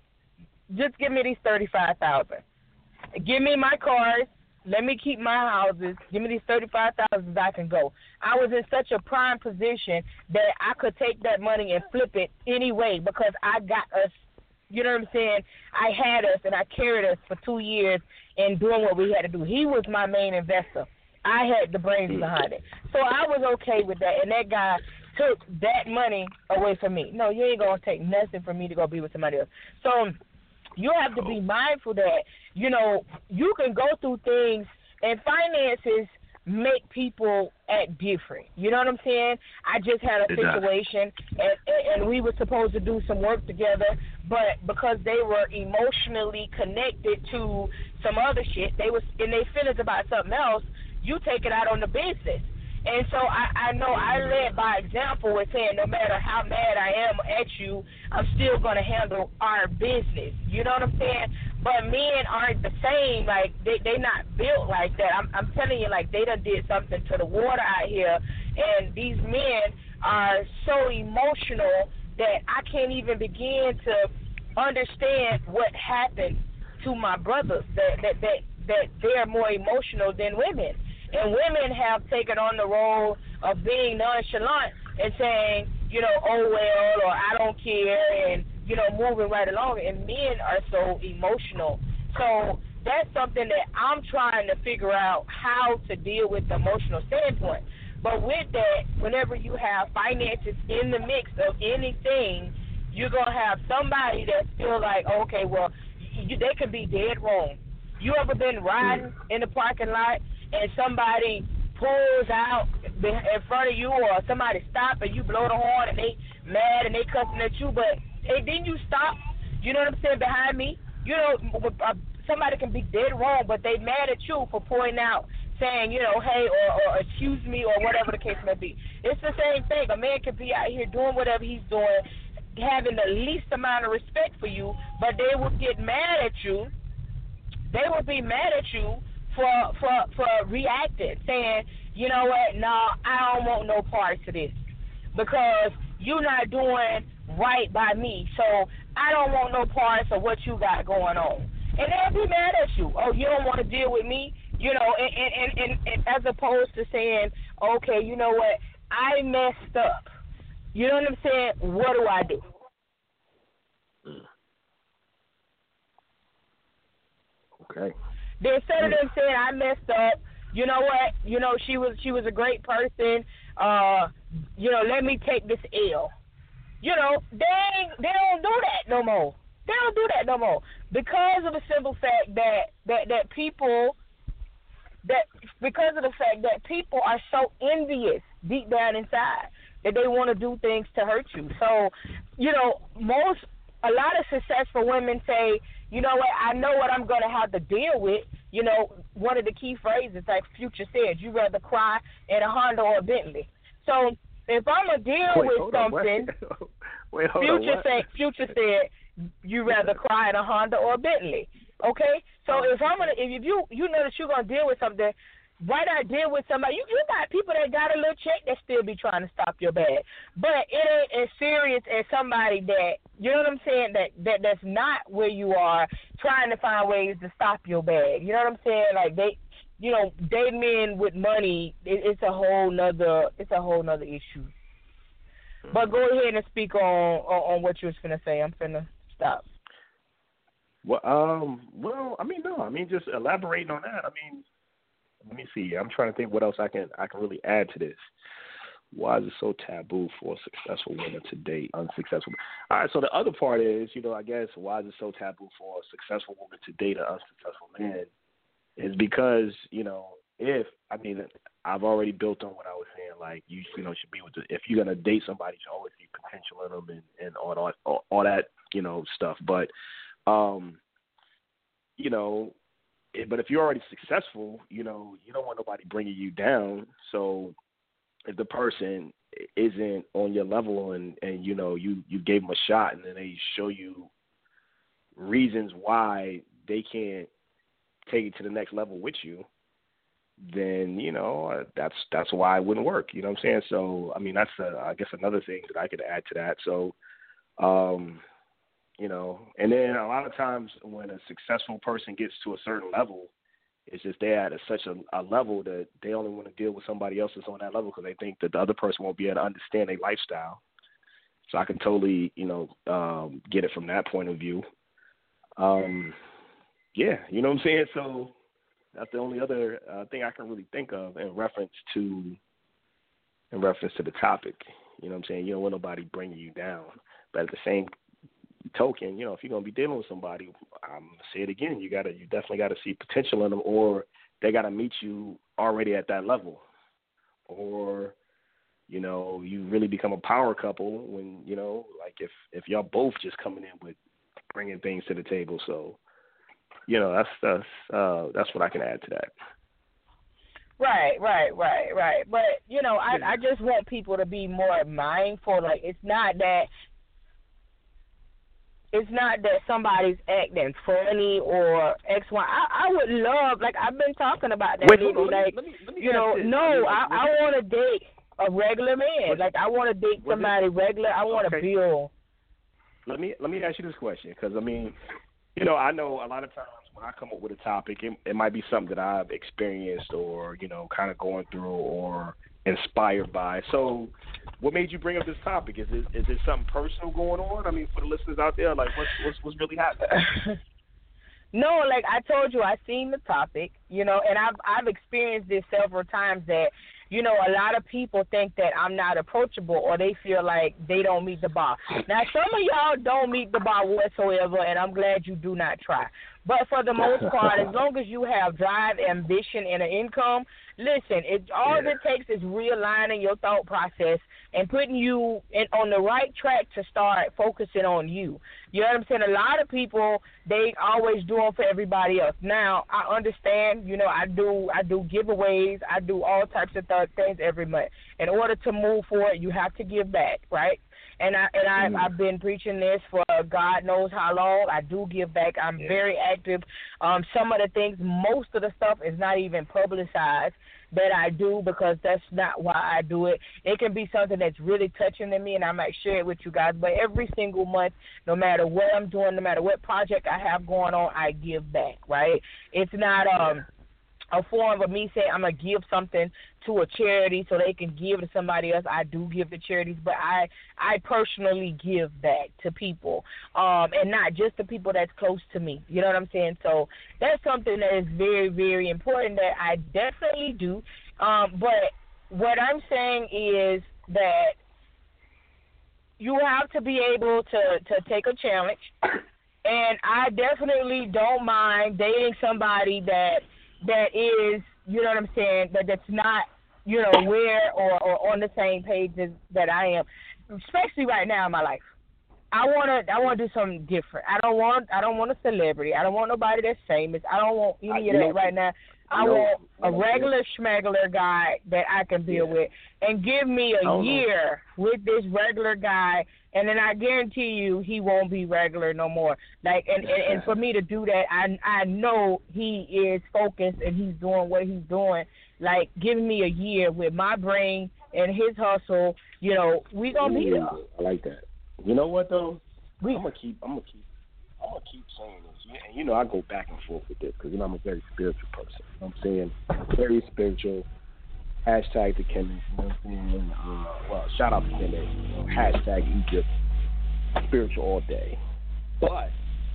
just give me these thirty-five thousand dollars. Give me my cars. Let me keep my houses. Give me these thirty-five thousand dollars I can go. I was in such a prime position that I could take that money and flip it anyway because I got us, you know what I'm saying? I had us and I carried us for two years in doing what we had to do. He was my main investor. I had the brains behind it. So I was okay with that. And that guy took that money away from me. No, you ain't going to take nothing from me to go be with somebody else. So you have to be mindful that, you know, you can go through things, and finances make people act different. You know what I'm saying? I just had a situation, and, and we were supposed to do some work together, but because they were emotionally connected to some other shit, they was in their feelings about something else, you take it out on the business. And so I, I know I led by example with saying no matter how mad I am at you, I'm still going to handle our business. You know what I'm saying? But men aren't the same. Like, they they not built like that. I'm, I'm telling you, like, they done did something to the water out here. And these men are so emotional that I can't even begin to understand what happened to my brothers, that, that, that, that they're more emotional than women. And women have taken on the role of being nonchalant and saying, you know, oh, well, or I don't care, and, you know, moving right along. And men are so emotional. So that's something that I'm trying to figure out how to deal with the emotional standpoint. But with that, whenever you have finances in the mix of anything, you're going to have somebody that feel like, okay, well, you, they could be dead wrong. You ever been riding in the parking lot and somebody pulls out in front of you, or somebody stop and you blow the horn and they mad and they cussing at you, but hey, didn't you stop? You know what I'm saying, behind me? You know, somebody can be dead wrong, but they mad at you for pointing out, saying, you know, hey, or, or excuse me, or whatever the case may be. It's the same thing. A man can be out here doing whatever he's doing, having the least amount of respect for you, but they will get mad at you. They will be mad at you for for for reacting, saying, you know what, no, I don't want no parts of this because you're not doing right by me, so I don't want no parts of what you got going on. And they'll be mad at you. Oh, you don't want to deal with me? You know, and, and, and, and as opposed to saying, okay, you know what, I messed up. You know what I'm saying? What do I do? Okay. Then instead of them saying I messed up, you know what? You know, she was she was a great person. Uh, you know, let me take this L. You know, they they don't do that no more. They don't do that no more because of the simple fact that that that people that because of the fact that people are so envious deep down inside that they want to do things to hurt you. So, you know, most a lot of successful women say, you know what, I know what I'm going to have to deal with. You know, one of the key phrases, like Future said, you rather cry in a Honda or a Bentley. So if I'm going to deal Wait, with something, Wait, hold Future, on, said, Future said, you rather cry in a Honda or a Bentley. Okay, so if I'm gonna, if you you know that you're gonna deal with something, why not deal with somebody? You you got people that got a little check that still be trying to stop your bag, but it ain't as serious as somebody that, you know what I'm saying, that that that's not where you are, trying to find ways to stop your bag. You know what I'm saying? Like they, you know, they men with money, it, it's a whole nother, it's a whole nother issue. But go ahead and speak on on, on what you was finna say. I'm finna stop. Well, um, well, I mean, no, I mean, just elaborating on that. I mean, let me see. I'm trying to think what else I can I can really add to this. Why is it so taboo for a successful woman to date unsuccessful? All right, so the other part is, you know, I guess why is it so taboo for a successful woman to date an unsuccessful man? Is because, you know, if I mean, I've already built on what I was saying. Like you, you know, should be with the, if you're gonna date somebody, you should always see potential in them and, and all, all all all that, you know, stuff. But Um, you know, but if you're already successful, you know, you don't want nobody bringing you down. So if the person isn't on your level and, and you know, you, you gave them a shot and then they show you reasons why they can't take it to the next level with you, then, you know, that's that's why it wouldn't work. You know what I'm saying? So, I mean, that's, a, I guess, another thing that I could add to that. So, um you know, and then a lot of times when a successful person gets to a certain level, it's just they're at a, such a, a level that they only want to deal with somebody else that's on that level because they think that the other person won't be able to understand their lifestyle. So I can totally, you know, um, get it from that point of view. Um, yeah, you know what I'm saying? So that's the only other uh, thing I can really think of in reference to in reference to the topic. You know what I'm saying? You don't want nobody bringing you down. But at the same token, you know, if you're gonna be dealing with somebody, I'm gonna say it again, you gotta, you definitely gotta see potential in them, or they gotta meet you already at that level, or you know, you really become a power couple when, you know, like if if y'all both just coming in with bringing things to the table. So, you know, that's that's uh, that's what I can add to that. Right, right, right, right. But you know, I I just want people to be more mindful. Like it's not that. It's not that somebody's acting funny or X, Y. I, I would love, like I've been talking about that. Wait, maybe, hold on. like, let me, let me you know, this. no, I, mean, I, I want to date a regular man. what, like I want to date somebody it, regular. I want to okay. build. Let me let me ask you this question, because I mean, you know, I know a lot of times when I come up with a topic, it, it might be something that I've experienced or, you know, kind of going through or inspired by. So what made you bring up this topic? Is it is it something personal going on? I mean, for the listeners out there, like what's what's, what's really happening? No, like I told you, I seen the topic, you know, and I've I've experienced this several times that, you know, a lot of people think that I'm not approachable or they feel like they don't meet the bar. Now, some of y'all don't meet the bar whatsoever, and I'm glad you do not try. But for the most part, as long as you have drive, ambition, and an income, listen, it, all yeah. it takes is realigning your thought process and putting you in, on the right track to start focusing on you. You know what I'm saying? A lot of people, they always do it for everybody else. Now, I understand, you know, I do I do giveaways. I do all types of th- things every month. In order to move forward, you have to give back, right? And I and I, mm. I've been preaching this for God knows how long. I do give back. I'm yeah. very active. Um, some of the things, most of the stuff is not even publicized that I do because that's not why I do it. It can be something that's really touching to me, and I might share it with you guys. But every single month, no matter what I'm doing, no matter what project I have going on, I give back, right? It's not um. a form of me saying I'm going to give something to a charity so they can give to somebody else. I do give to charities, but I I personally give back to people, um, and not just the people that's close to me. You know what I'm saying? So that's something that is very, very important that I definitely do. Um, but what I'm saying is that you have to be able to, to take a challenge, and I definitely don't mind dating somebody that that is, you know what I'm saying, that that's not, you know, where or, or on the same page as, that I am, especially right now in my life. I wanna I wanna do something different. I don't want I don't want a celebrity. I don't want nobody that's famous. I don't want any I, of that right now. I no, want a no, regular schmegular guy that I can deal yeah. with, and give me a year know. with this regular guy, and then I guarantee you he won't be regular no more. Like, and, and, and for me to do that, I I know he is focused and he's doing what he's doing. Like, giving me a year with my brain and his hustle, you know, we gonna be there. I like that. You know what though? We, I'm gonna keep. I'm gonna keep. I'm gonna keep saying this. And you know, I go back and forth with this because you know I'm a very spiritual person. You know what I'm saying? Very spiritual. Hashtag the Kenneth. You know what I'm saying? Uh, well, shout out to Kenneth. You know, hashtag Egypt. Spiritual all day. But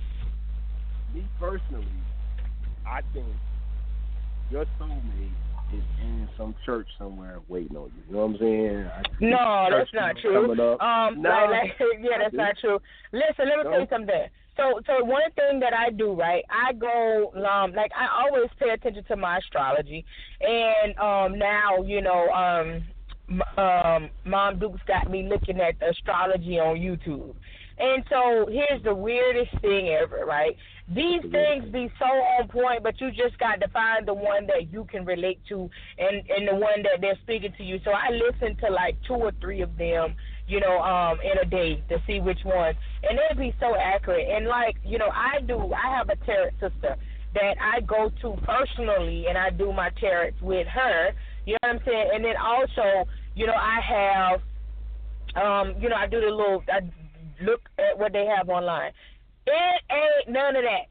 me personally, I think your soulmate is in some church somewhere waiting on you. You know what I'm saying? I no, that's not true. Um, no, like, like, yeah, that's not true. Listen, let me no. tell you something. So, so one thing that I do, right? I go, um, like I always pay attention to my astrology, and um, now you know, um, um, Mom Duke's got me looking at astrology on YouTube. And so here's the weirdest thing ever, right? These things be so on point, but you just got to find the one that you can relate to and, and the one that they're speaking to you. So I listen to like two or three of them, you know, um, in a day to see which ones. And they'd be so accurate. And like, you know, I do, I have a tarot sister that I go to personally, and I do my tarot with her. You know what I'm saying? And then also, you know, I have, um, you know, I do the little, I look at what they have online. It ain't none of that.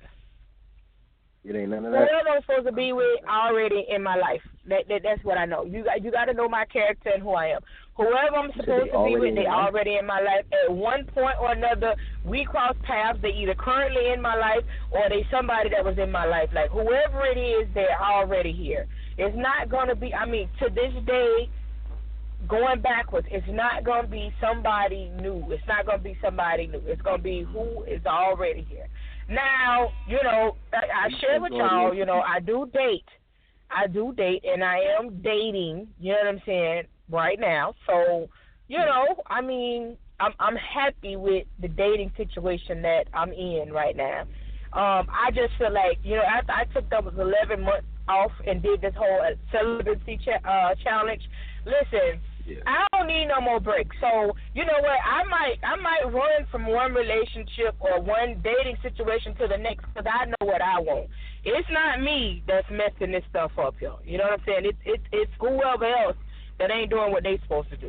It ain't none of that. Whoever I'm supposed to be with already in my life. That, that that's what I know. You got you got to know my character and who I am. Whoever I'm supposed to be with, they already in my life. At one point or another, we cross paths. They either currently in my life or they somebody that was in my life. Like whoever it is, they're already here. It's not gonna be. I mean, to this day. Going backwards, it's not going to be somebody new. It's not going to be somebody new. It's going to be who is already here. Now, you know, I, I share with y'all, you know, I do date. I do date, and I am dating, you know what I'm saying, right now. So, you know, I mean, I'm I'm happy with the dating situation that I'm in right now. Um, I just feel like, you know, after I took those eleven months off and did this whole celibacy cha- uh, challenge, listen, yeah. I don't need no more breaks. So, you know what, I might I might run from one relationship or one dating situation to the next because I know what I want. It's not me that's messing this stuff up, yo. You know what I'm saying? It's it's it's whoever else that ain't doing what they supposed to do.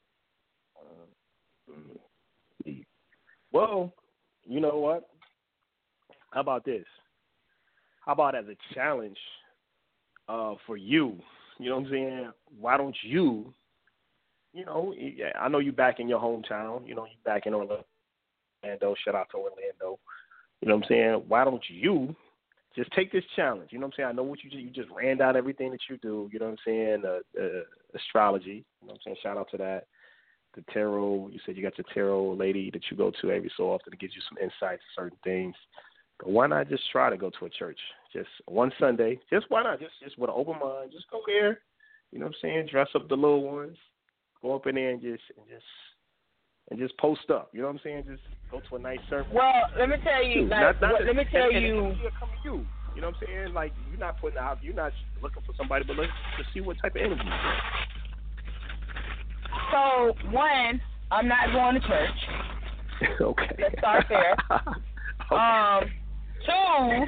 Well, you know what? How about this? How about as a challenge uh, for you? You know what I'm saying? Why don't you, you know, I know you back in your hometown. You know, you back in Orlando. Shout out to Orlando. You know what I'm saying? Why don't you just take this challenge? You know what I'm saying? I know what you just, you just ran down everything that you do. You know what I'm saying? Uh, uh, astrology. You know what I'm saying? Shout out to that. The tarot. You said you got your tarot lady that you go to every so often to give you some insights to certain things. But why not just try to go to a church? Just one Sunday. Just why not? Just just with an open mind. Just go there. You know what I'm saying? Dress up the little ones. Go up in there and just and just and just post up. You know what I'm saying? Just go to a nice service. Well, let me tell you. Like, not, not what, to, let me tell and, you. And come to you. You know what I'm saying? Like you're not putting out. You're not looking for somebody, but let's just see what type of energy. So one, I'm not going to church. Okay. Let's start there. Okay. Um. Two.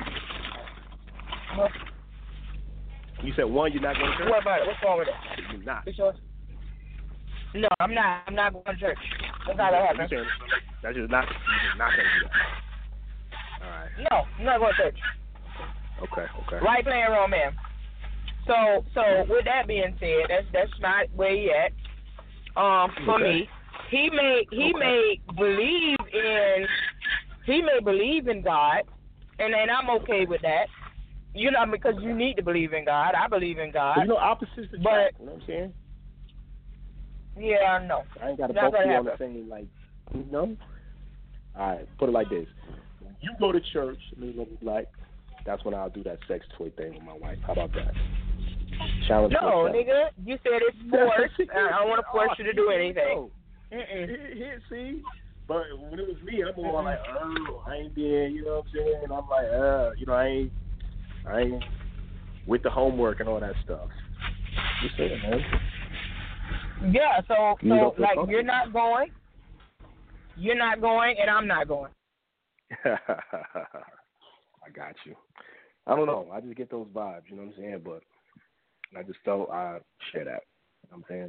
You said one, you're not going to church? What about it? What's wrong with it? You're not. What's yours? No, I'm not. I'm not going to church. That's not gonna happen. That's just not. You're just not going to do that. All right. No, I'm not going to church. Okay. Okay. Right playing wrong man. So, so with that being said, that's that's not where he at. Um, for okay. me, he may he okay. may believe in he may believe in God, and and I'm okay with that. You know, because you need to believe in God. I believe in God. But you know, opposites attract. But, you know what I'm saying? Yeah, no. I ain't got to both be on the same, like, you know? All right, put it like this. When you go to church, me looking like, that's when I'll do that sex toy thing with my wife. How about that? Challenge. No, nigga. You said it's forced. I don't want to force you to do anything. Mm-mm. Here, here, see? But when it was me, I'm more like, oh, I ain't being, you know what I'm saying? I'm like, uh, you know, I ain't, I ain't, with the homework and all that stuff. Just saying, man. Yeah, so You so don't feel like comfortable. you're not going, you're not going, and I'm not going. I got you. I don't know. I just get those vibes, you know what I'm saying? But I just felt I share that. You know what I'm saying?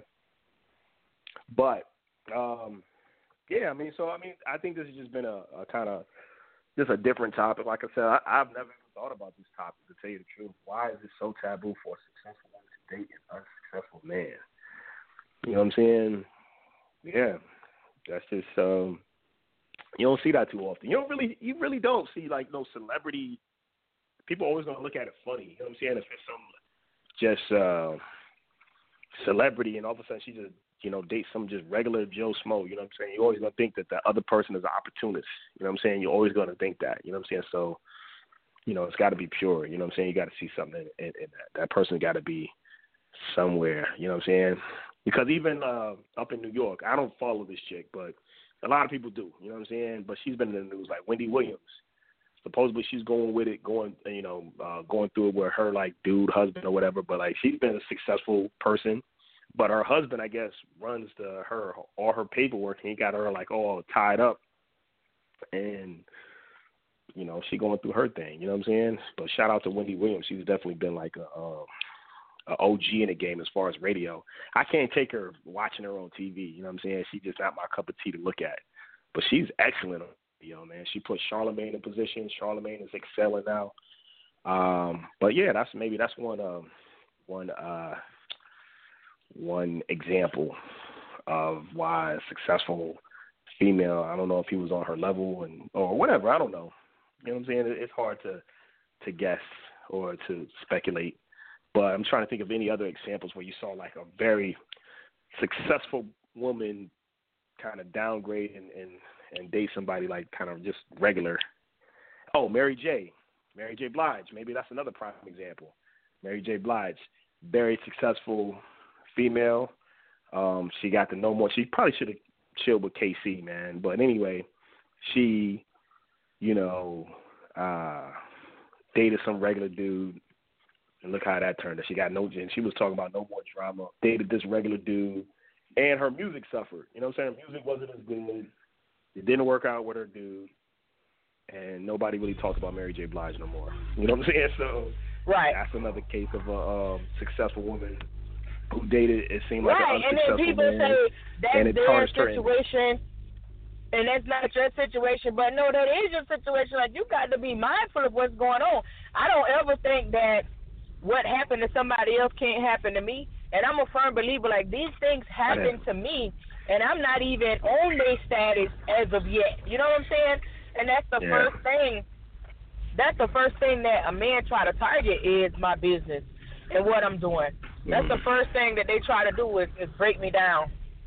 But, um, yeah, I mean, so, I mean, I think this has just been a, a kind of, just a different topic. Like I said, I, I've never even thought about this topic, to tell you the truth. Why is it so taboo for a successful woman to date an unsuccessful man? You know what I'm saying? Yeah. That's just, um, you don't see that too often. You don't really, you really don't see, like, no celebrity. People always going to look at it funny. You know what I'm saying? If it's some just uh, celebrity and all of a sudden she just, you know, date some just regular Joe Smo, you know what I'm saying? You're always going to think that the other person is an opportunist. You know what I'm saying? You're always going to think that. You know what I'm saying? So, you know, it's got to be pure. You know what I'm saying? You got to see something in, in, in that. That person got to be somewhere. You know what I'm saying? Because even uh, up in New York, I don't follow this chick, but a lot of people do. You know what I'm saying? But she's been in the news, like Wendy Williams. Supposedly she's going with it, going, you know, uh, going through it with her, like, dude, husband or whatever. But, like, she's been a successful person. But her husband, I guess, runs the her all her paperwork, and he got her, like, all tied up. And, you know, she going through her thing. You know what I'm saying? But shout out to Wendy Williams. She's definitely been, like, a, uh, a O G in the game as far as radio. I can't take her watching her on T V. You know what I'm saying? She's just not my cup of tea to look at. But she's excellent on radio, man. She put Charlamagne in position. Charlamagne is excelling now. Um, but yeah, that's maybe that's one um, one uh, one example of why a successful female. I don't know if he was on her level and or whatever. I don't know. You know what I'm saying? It's hard to to guess or to speculate. But I'm trying to think of any other examples where you saw like a very successful woman kind of downgrade and, and, and date somebody like kind of just regular. Oh, Mary J. Mary J. Blige. Maybe that's another prime example. Mary J. Blige, very successful female. Um, she got to know more. She probably should have chilled with K C, man. But anyway, she, you know, uh, dated some regular dude. And look how that turned out. She got no, and she was talking about no more drama. Dated this regular dude, and her music suffered. You know what I'm saying? Her music wasn't as good. It didn't work out with her dude, and nobody really talks about Mary J. Blige no more. You know what I'm saying? So right. That's another case of a um, successful woman who dated, it seemed like right. an unsuccessful and then people man, say that's and it their tarnished her situation, and that's not your situation. But no, that is your situation. Like, you got to be mindful of what's going on. I don't ever think that what happened to somebody else can't happen to me. And I'm a firm believer, like, these things happen to me, and I'm not even on their status as of yet. You know what I'm saying? And that's the yeah. first thing. That's the first thing that a man try to target is my business and what I'm doing. That's mm-hmm. the first thing that they try to do is, is break me down.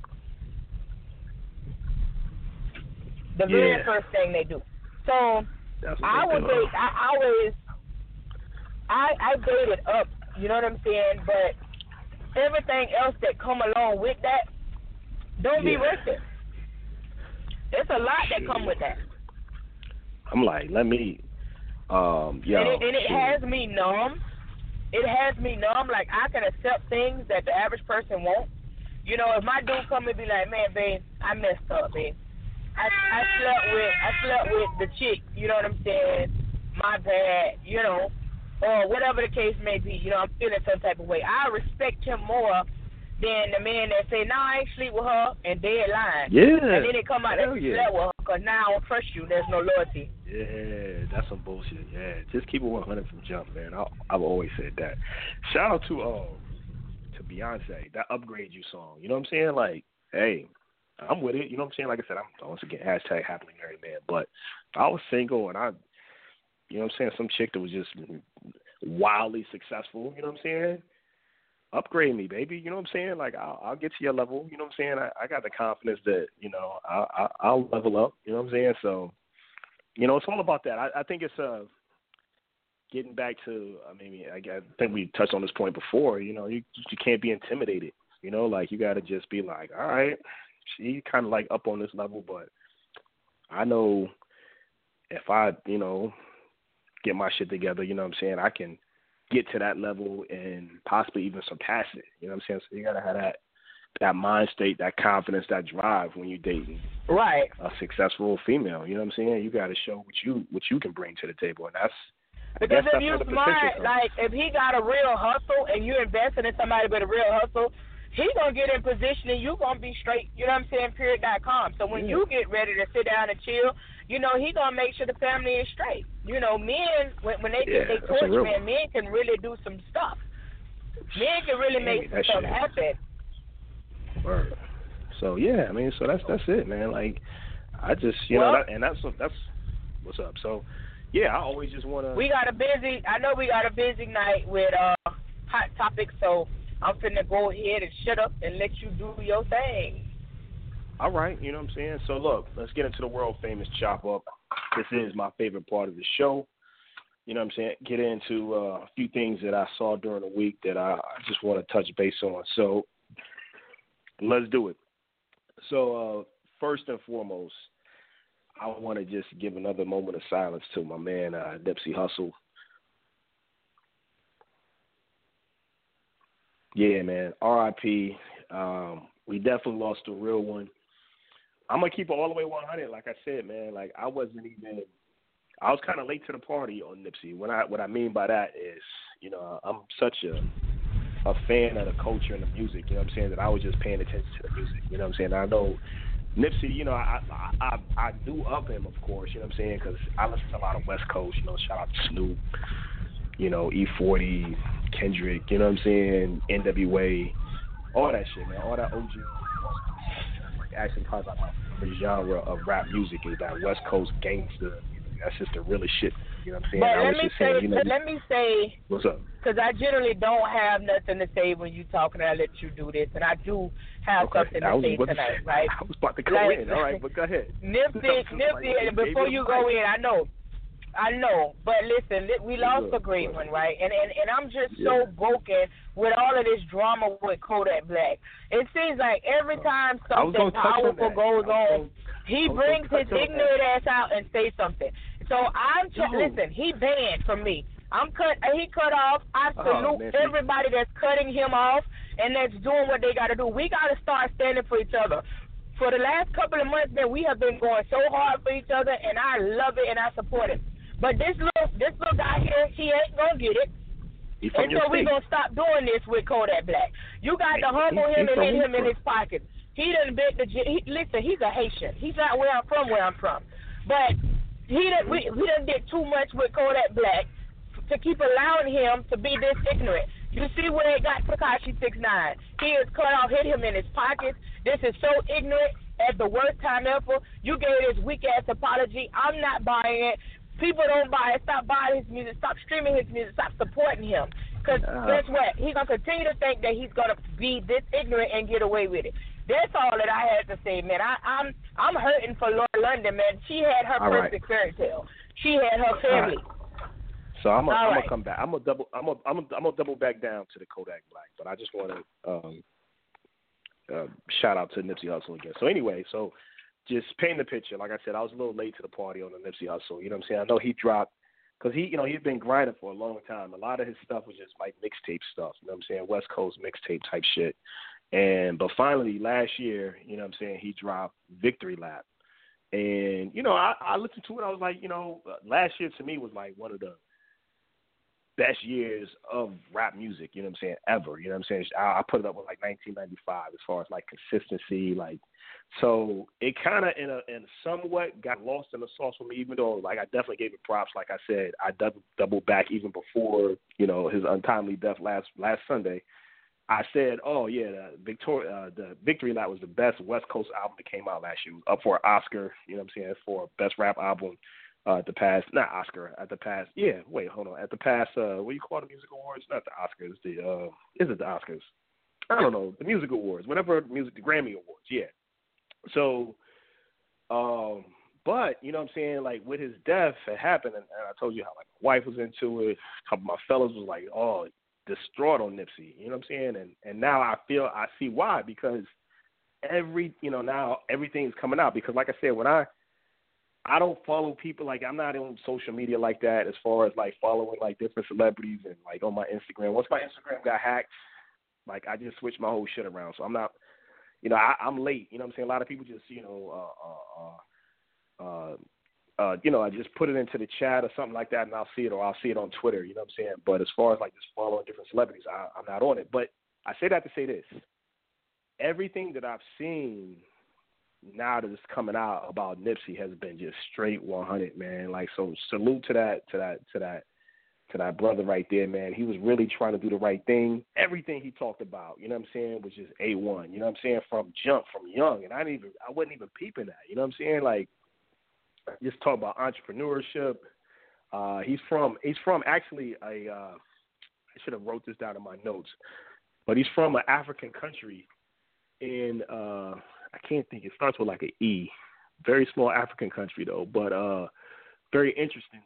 The yeah. very first thing they do. So I would date. I always. I, I dated up, you know what I'm saying? But everything else that come along with that, don't yeah. be worth it. There's a lot that come with that. I'm like, let me, um, yo. And it, and it has me numb. It has me numb. Like, I can accept things that the average person won't. You know, if my dude come and be like, man, babe, I messed up, babe. I, I slept with, I slept with the chick, you know what I'm saying? My bad, you know. Or whatever the case may be, you know, I'm feeling some type of way. I respect him more than the man that say, no, nah, I ain't sleep with her, and dead lying. Yeah. And then they come out and yeah. slept with her, because now I don't trust you. There's no loyalty. Yeah, that's some bullshit. Yeah, just keep it one hundred from jump, man. I, I've always said that. Shout out to uh, to Beyonce, that Upgrade You song. You know what I'm saying? Like, hey, I'm with it. You know what I'm saying? Like I said, I'm once again, hashtag happily married man. But I was single, and I, you know what I'm saying, some chick that was just wildly successful, you know what I'm saying? Upgrade me, baby. You know what I'm saying? Like, I'll, I'll get to your level. You know what I'm saying? I, I got the confidence that, you know, I, I, I'll level up. You know what I'm saying? So, you know, it's all about that. I, I think it's uh, getting back to, I mean, I, I think we touched on this point before. You know, you, you can't be intimidated. You know, like, you got to just be like, all right, she kind of like up on this level, but I know if I, you know, get my shit together, you know what I'm saying, I can get to that level and possibly even surpass it. You know what I'm saying? So you gotta have that that mind state, that confidence, that drive when you're dating right. a successful female. You know what I'm saying? You gotta show what you what you can bring to the table, and that's because if you're smart, like if he got a real hustle and you're investing in somebody with a real hustle, he gonna get in position and you gonna be straight. You know what I'm saying? Period dot com. So when yeah. you get ready to sit down and chill, you know he gonna make sure the family is straight. You know, men when when they yeah, get their torch, man, men can really do some stuff. Men can really make some stuff happen. Word. So yeah, I mean, so that's that's it, man. Like, I just you well, know, that, and that's that's what's up. So yeah, I always just want to. We got a busy. I know we got a busy night with uh hot topics, so I'm finna go ahead and shut up and let you do your thing. All right, you know what I'm saying? So, look, let's get into the world-famous Chop Up. This is my favorite part of the show. You know what I'm saying? Get into uh, a few things that I saw during the week that I, I just want to touch base on. So, let's do it. So, uh, first and foremost, I want to just give another moment of silence to my man, uh, Nipsey Hussle. Yeah, man, R I P. Um, we definitely lost a real one. I'm going to keep it all the way one hundred. Like I said, man, like I wasn't even – I was kind of late to the party on Nipsey. When I, what I mean by that is, you know, I'm such a, a fan of the culture and the music, you know what I'm saying, that I was just paying attention to the music, you know what I'm saying. I know Nipsey, you know, I I, I, I knew of him, of course, you know what I'm saying, because I listen to a lot of West Coast, you know, shout out to Snoop, you know, E forty, Kendrick, you know what I'm saying, N W A, all that shit, man, all that O G. Actually, probably like my favorite genre of rap music is that West Coast gangster. That's just the realest shit. You know what I'm saying? But I let was me just say, saying, you know, let me say, what's up? Because I generally don't have nothing to say when you talking. I let you do this, and I do have okay. something to say tonight, say, right? I was about to go like, in. All right, but go ahead. Nipsey, Nipsey. like, before you go in, I know. I know, but listen, we lost a great one, right? And and, and I'm just yeah. so broken with all of this drama with Kodak Black. It seems like every time something powerful goes on, he brings his ignorant ass out and say something. So I'm t- listen. He banned from me. I'm cut. He cut off. I salute oh, everybody that's cutting him off and that's doing what they got to do. We got to start standing for each other. For the last couple of months, man, we have been going so hard for each other, and I love it and I support it. But this little this little guy here, he ain't gonna get it. And so we gonna stop doing this with Kodak Black. You got to humble him and hit him in his pocket. He done bit the he, listen. He's a Haitian. He's not where I'm from. Where I'm from, but he done we we done did too much with Kodak Black to keep allowing him to be this ignorant. You see where it got Tekashi six nine. He is cut off, hit him in his pockets. This is so ignorant at the worst time ever. You gave this weak ass apology. I'm not buying it. People don't buy it. Stop buying his music. Stop streaming his music. Stop supporting him. Because uh, guess what? He's going to continue to think that he's going to be this ignorant and get away with it. That's all that I had to say, man. I, I'm I'm hurting for Laura London, man. She had her all perfect right. fairy tale. She had her family. Right. So I'm gonna right. come back. I'm gonna double. I'm gonna I'm gonna double back down to the Kodak Black, but I just want to um, uh, shout out to Nipsey Hussle again. So anyway, so. Just paint the picture. Like I said, I was a little late to the party on the Nipsey Hussle. You know what I'm saying? I know he dropped because he, you know, he's been grinding for a long time. A lot of his stuff was just like mixtape stuff. You know what I'm saying? West Coast mixtape type shit. And but finally last year, you know what I'm saying, he dropped Victory Lap. And you know, I, I listened to it. I was like, you know, last year to me was like one of the best years of rap music. You know what I'm saying? Ever. You know what I'm saying? I, I put it up with like nineteen ninety-five as far as like consistency, like. So it kind of, in a, in somewhat, got lost in the sauce for me. Even though, like, I definitely gave it props. Like I said, I double doubled back even before, you know, his untimely death last last Sunday. I said, oh yeah, the Victoria, uh, the Victory Lap was the best West Coast album that came out last year. It was up for an Oscar. You know what I'm saying? For best rap album uh, at the past, not Oscar at the past. Yeah, wait, hold on. At the past, uh, what do you call the music awards? Not the Oscars. The uh, is it the Oscars? I don't know. The music awards, whatever music, the Grammy Awards. Yeah. So, um, but, you know what I'm saying, like, with his death, it happened, and, and I told you how, like, my wife was into it, a couple of my fellas was like, oh, distraught on Nipsey, you know what I'm saying, and, and now I feel, I see why, because every, you know, now everything's coming out, because, like I said, when I, I don't follow people like I'm not on social media like that as far as like following like different celebrities and like on my Instagram. Once my Instagram got hacked, like I just switched my whole shit around. So I'm not, you know, I, I'm late. You know what I'm saying? A lot of people just, you know, uh, uh, uh, uh, you know, I just put it into the chat or something like that, and I'll see it, or I'll see it on Twitter. You know what I'm saying? But as far as like just following different celebrities, I, I'm not on it. But I say that to say this: everything that I've seen now that it's coming out about Nipsey has been just straight one hundred, man. Like, so salute to that, to that, to that, to that brother right there, man. He was really trying to do the right thing. Everything he talked about, you know what I'm saying, was just A one. You know what I'm saying, from jump, from young, and I didn't even, I wasn't even peeping that. You know what I'm saying, like, just talk about entrepreneurship. Uh, he's from, he's from actually a, uh, I should have wrote this down in my notes, but he's from an African country in. Uh, I can't think. It starts with like an E. Very small African country though, but uh, very interesting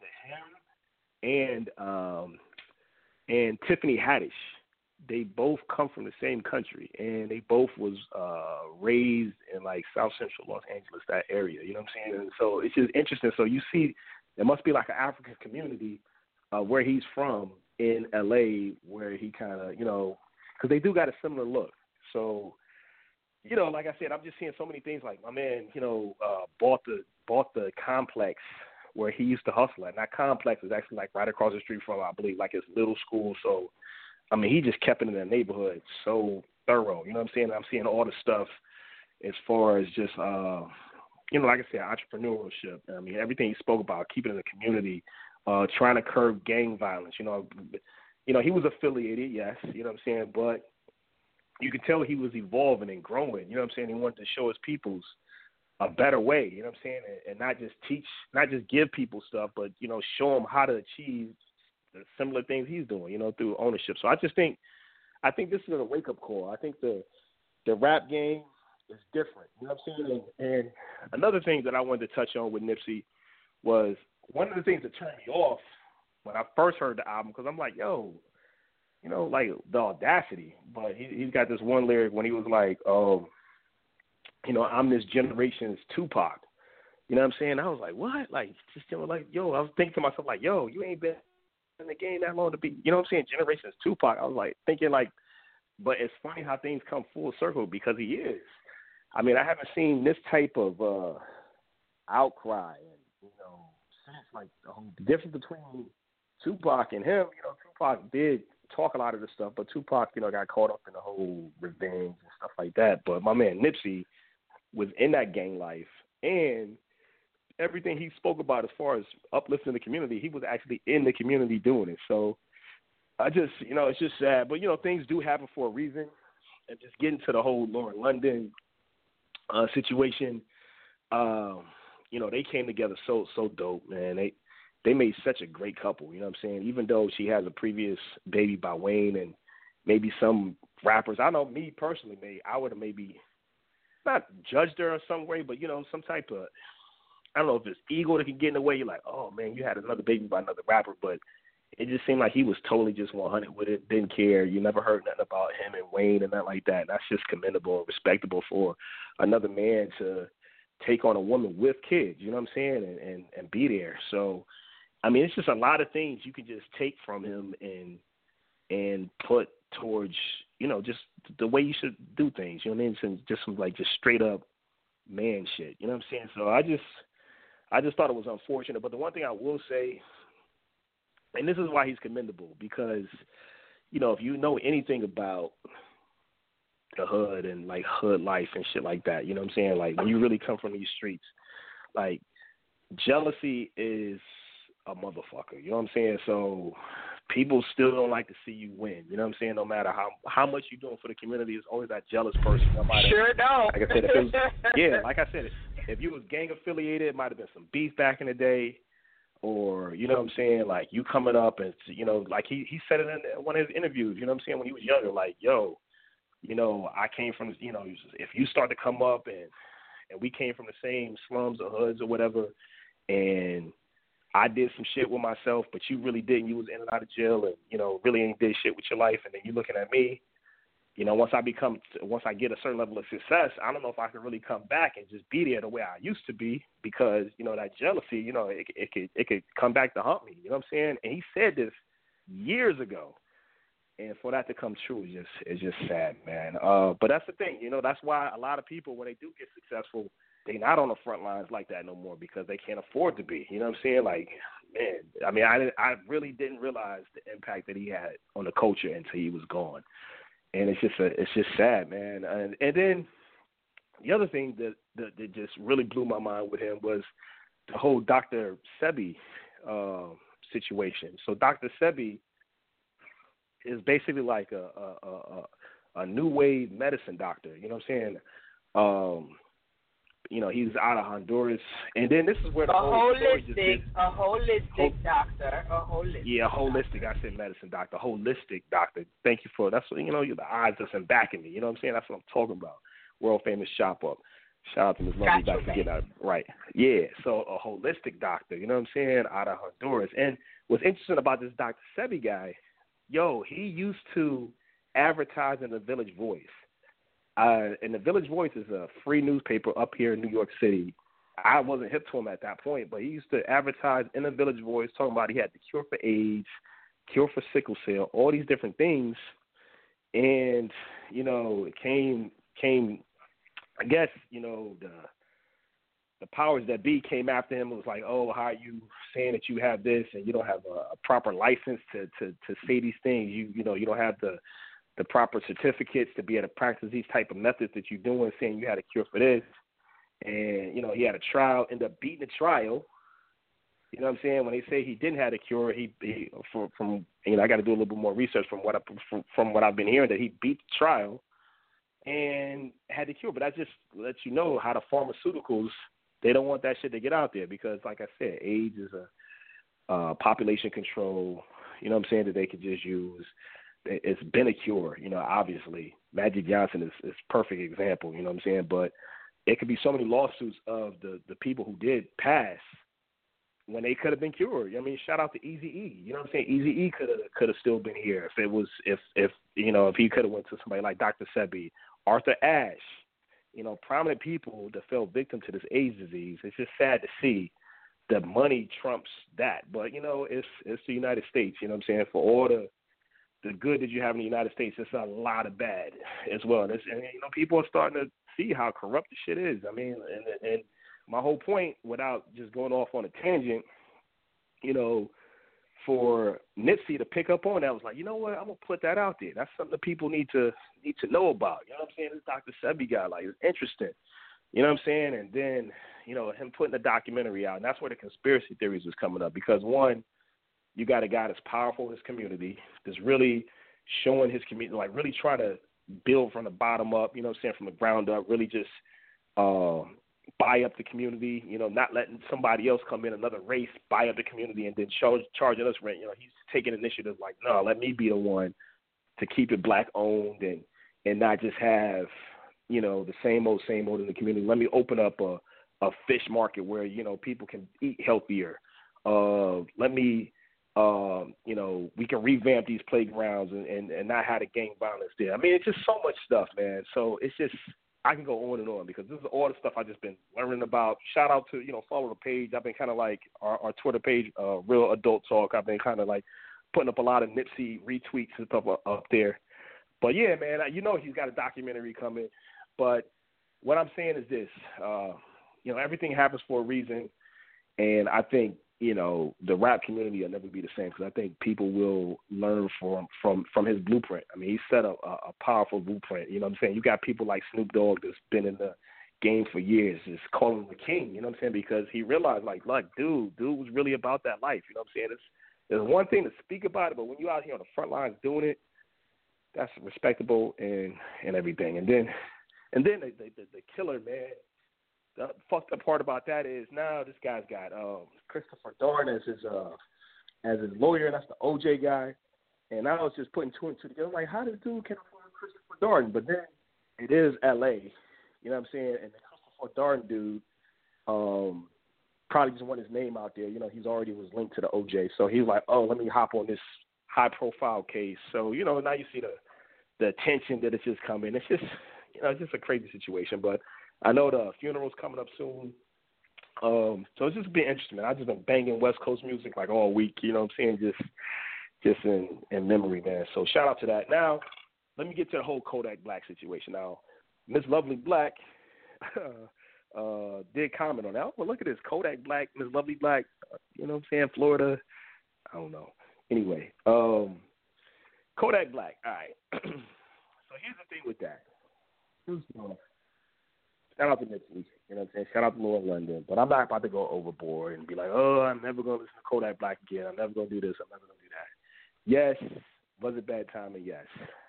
to him and um, and Tiffany Haddish. They both come from the same country, and they both was uh, raised in like South Central Los Angeles, that area. You know what I'm saying? And so it's just interesting. So you see, there must be like an African community uh, where he's from in L A, where he kind of, you know, because they do got a similar look. So. You know, like I said, I'm just seeing so many things. Like my man, you know, uh, bought the bought the complex where he used to hustle at. And that complex is actually like right across the street from, I believe, like his little school. So, I mean, he just kept it in the neighborhood so thorough. You know what I'm saying? I'm seeing all the stuff as far as just, uh, you know, like I said, entrepreneurship. I mean, everything he spoke about, keeping in the community, uh, trying to curb gang violence. You know, you know, he was affiliated, yes. You know what I'm saying, but you could tell he was evolving and growing. You know what I'm saying? He wanted to show his peoples a better way, you know what I'm saying? And, and not just teach, not just give people stuff, but, you know, show them how to achieve the similar things he's doing, you know, through ownership. So I just think, I think this is a wake-up call. I think the the rap game is different, you know what I'm saying? And, and another thing that I wanted to touch on with Nipsey was one of the things that turned me off when I first heard the album, because I'm like, yo, you know, like the audacity, but he, he's got this one lyric when he was like, um, you know, I'm this generation's Tupac. You know what I'm saying? I was like, what? Like, just, you know, like, yo, I was thinking to myself, like, yo, you ain't been in the game that long to be, you know what I'm saying, generation's Tupac. I was like, thinking like, but it's funny how things come full circle because he is. I mean, I haven't seen this type of uh, outcry and, you know, since like the whole difference between Tupac and him. You know, Tupac did talk a lot of this stuff, but Tupac, you know, got caught up in the whole revenge and stuff like that. But my man Nipsey was in that gang life, and everything he spoke about as far as uplifting the community, he was actually in the community doing it. So I just, you know, it's just sad. But, you know, things do happen for a reason. And just getting to the whole Lauren London uh, situation, um, you know, they came together so, so dope, man. They, They made such a great couple, you know what I'm saying? Even though she has a previous baby by Wayne and maybe some rappers, I know me personally, maybe I would have maybe not judged her in some way, but, you know, some type of, I don't know if it's ego that can get in the way. You're like, oh, man, you had another baby by another rapper, but it just seemed like he was totally just one hundred with it, didn't care. You never heard nothing about him and Wayne and nothing like that. And that's just commendable and respectable for another man to take on a woman with kids, you know what I'm saying, and, and, and be there. So, I mean, it's just a lot of things you can just take from him and and put towards, you know, just the way you should do things. You know what I mean? Some, just some like just straight up man shit. You know what I'm saying? So I just I just thought it was unfortunate. But the one thing I will say, and this is why he's commendable, because, you know, if you know anything about the hood and like hood life and shit like that, you know what I'm saying? Like when you really come from these streets, like jealousy is a motherfucker, you know what I'm saying? So people still don't like to see you win, you know what I'm saying? No matter how how much you're doing for the community, there's always that jealous person. Sure don't. Like I said, if it was, yeah, like I said, if you was gang affiliated, it might have been some beef back in the day, or, you know what I'm saying, like you coming up and, you know, like he, he said it in one of his interviews, you know what I'm saying, when he was younger, like, yo, you know, I came from, you know, if you start to come up and, and we came from the same slums or hoods or whatever, and I did some shit with myself, but you really didn't. You was in and out of jail and, you know, really ain't did shit with your life. And then you looking at me, you know, once I become, once I get a certain level of success, I don't know if I can really come back and just be there the way I used to be because, you know, that jealousy, you know, it, it could it could come back to haunt me. You know what I'm saying? And he said this years ago, and for that to come true is just it's just sad, man. Uh, but that's the thing, you know, that's why a lot of people when they do get successful, they're not on the front lines like that no more because they can't afford to be. You know what I'm saying? Like, man, I mean, I I really didn't realize the impact that he had on the culture until he was gone. And it's just a, it's just sad, man. And and then the other thing that, that, that just really blew my mind with him was the whole Doctor Sebi uh, situation. So Doctor Sebi is basically like a a, a a new wave medicine doctor. You know what I'm saying? Um, you know, he's out of Honduras, and then this is where the a whole story just holistic, gets, a holistic whole, doctor, a holistic. Yeah, holistic. I said medicine doctor, holistic doctor. Thank you for that's what you know. The eyes that's in backing me. You know what I'm saying? That's what I'm talking about. World famous Shop Up. Shout out to Miz Lovely back for getting that right. Yeah, so a holistic doctor. You know what I'm saying? Out of Honduras. And what's interesting about this Doctor Sebi guy, yo, he used to advertise in the Village Voice. Uh, and the Village Voice is a free newspaper up here in New York City. I wasn't hip to him at that point, but he used to advertise in the Village Voice talking about he had the cure for AIDS, cure for sickle cell, all these different things. And, you know, it came, came, I guess, you know, the the powers that be came after him. It was like, oh, how are you saying that you have this and you don't have a, a proper license to, to, to say these things? You, you know, you don't have the the proper certificates to be able to practice these type of methods that you're doing, saying you had a cure for this. And, you know, he had a trial, ended up beating the trial. You know what I'm saying? When they say he didn't have a cure, he, he from, from, you know, I got to do a little bit more research from what, I, from, from what I've been hearing, that he beat the trial and had the cure. But that just lets you know how the pharmaceuticals, they don't want that shit to get out there because, like I said, AIDS is a uh, population control, you know what I'm saying, that they could just use. It's been a cure, you know, obviously. Magic Johnson is is perfect example, you know what I'm saying? But it could be so many lawsuits of the, the people who did pass when they could have been cured. I mean, shout out to Eazy-E. You know what I'm saying? Eazy-E could have could have still been here if it was if if you know if he could have went to somebody like Doctor Sebi, Arthur Ashe, you know, prominent people that fell victim to this AIDS disease. It's just sad to see that money trumps that. But you know, it's it's the United States. You know what I'm saying? For all the the good that you have in the United States, it's a lot of bad as well. And, it's, and you know, people are starting to see how corrupt the shit is. I mean, and, and my whole point, without just going off on a tangent, you know, for Nipsey to pick up on that, was like, you know what, I'm gonna put that out there. That's something that people need to need to know about. You know what I'm saying? This Doctor Sebi guy, like, it's interesting. You know what I'm saying? And then, you know, him putting the documentary out, and that's where the conspiracy theories was coming up because one, you got a guy that's powerful in his community, that's really showing his community, like really trying to build from the bottom up, you know what I'm saying, from the ground up, really just uh, buy up the community, you know, not letting somebody else come in, another race, buy up the community and then charge, charging us rent. You know, he's taking initiative like, no, let me be the one to keep it black owned and, and not just have, you know, the same old, same old in the community. Let me open up a, a fish market where, you know, people can eat healthier. Uh, let me... Um, you know, we can revamp these playgrounds and, and, and not have the gang violence there. I mean, it's just so much stuff, man. So it's just, I can go on and on because this is all the stuff I've just been learning about. Shout out to, you know, follow the page. I've been kind of like our, our Twitter page, uh, Real Adult Talk. I've been kind of like putting up a lot of Nipsey retweets and stuff up, up there. But yeah, man, you know, he's got a documentary coming. But what I'm saying is this, uh, you know, everything happens for a reason. And I think, you know, the rap community will never be the same because I think people will learn from, from, from his blueprint. I mean, he set up a, a powerful blueprint. You know what I'm saying? You got people like Snoop Dogg that's been in the game for years, just calling him the king, you know what I'm saying? Because he realized, like, look, dude, dude was really about that life. You know what I'm saying? It's, it's one thing to speak about it, but when you're out here on the front lines doing it, that's respectable and, and everything. And then, and then the, the, the killer, man, the fucked up part about that is now this guy's got um, Christopher Dorn as his uh, as his lawyer, and that's the O J guy. And I was just putting two and two together. I'm like, how does dude can afford Christopher Dorn? But then it is L A, you know what I'm saying? And the Christopher Dorn dude um, probably just want his name out there. You know, he's already was linked to the O J, so he was like, oh, let me hop on this high profile case. So you know, now you see the the attention that it's just coming. It's just, you know, it's just a crazy situation. But I know the funeral's coming up soon. Um, so it's just been interesting, man. I've just been banging West Coast music like all week, you know what I'm saying? Just just in, in memory, man. So shout out to that. Now, let me get to the whole Kodak Black situation. Now, Miss Lovely Black uh, did comment on that. Oh, well, look at this. Kodak Black, Miss Lovely Black, you know what I'm saying? Florida. I don't know. Anyway, um, Kodak Black. All right. So here's the thing with that. Who's going Shout out to Nipsey, you know what I'm saying? Shout out to Lauren London. But I'm not about to go overboard and be like, oh, I'm never going to listen to Kodak Black again. I'm never going to do this. I'm never going to do that. Yes, was it bad timing? Yes.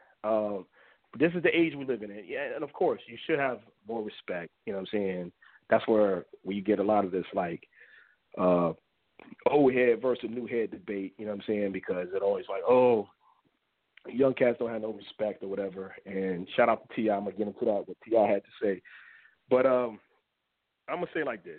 Um, but this is the age we're living in. Yeah, and, of course, you should have more respect. You know what I'm saying? That's where, where you get a lot of this, like, uh, old head versus new head debate, you know what I'm saying? Because it always like, oh, young cats don't have no respect or whatever. And shout out to T I I'm going to get into that, what T I had to say. But um, I'm going to say like this.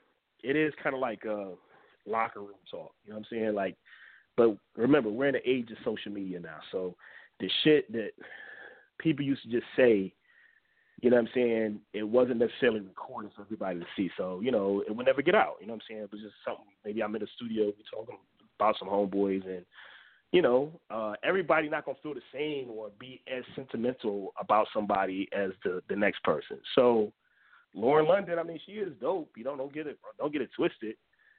It is kind of like uh, locker room talk. You know what I'm saying? Like, but remember, we're in the age of social media now. So the shit that people used to just say, you know what I'm saying, it wasn't necessarily recorded for everybody to see. So, you know, it would never get out. You know what I'm saying? It was just something, maybe I'm in the studio, we're talking about some homeboys, and, you know, uh, everybody not going to feel the same or be as sentimental about somebody as the, the next person. So, Lauren London, I mean, she is dope. You don't, don't get it, don't get it twisted.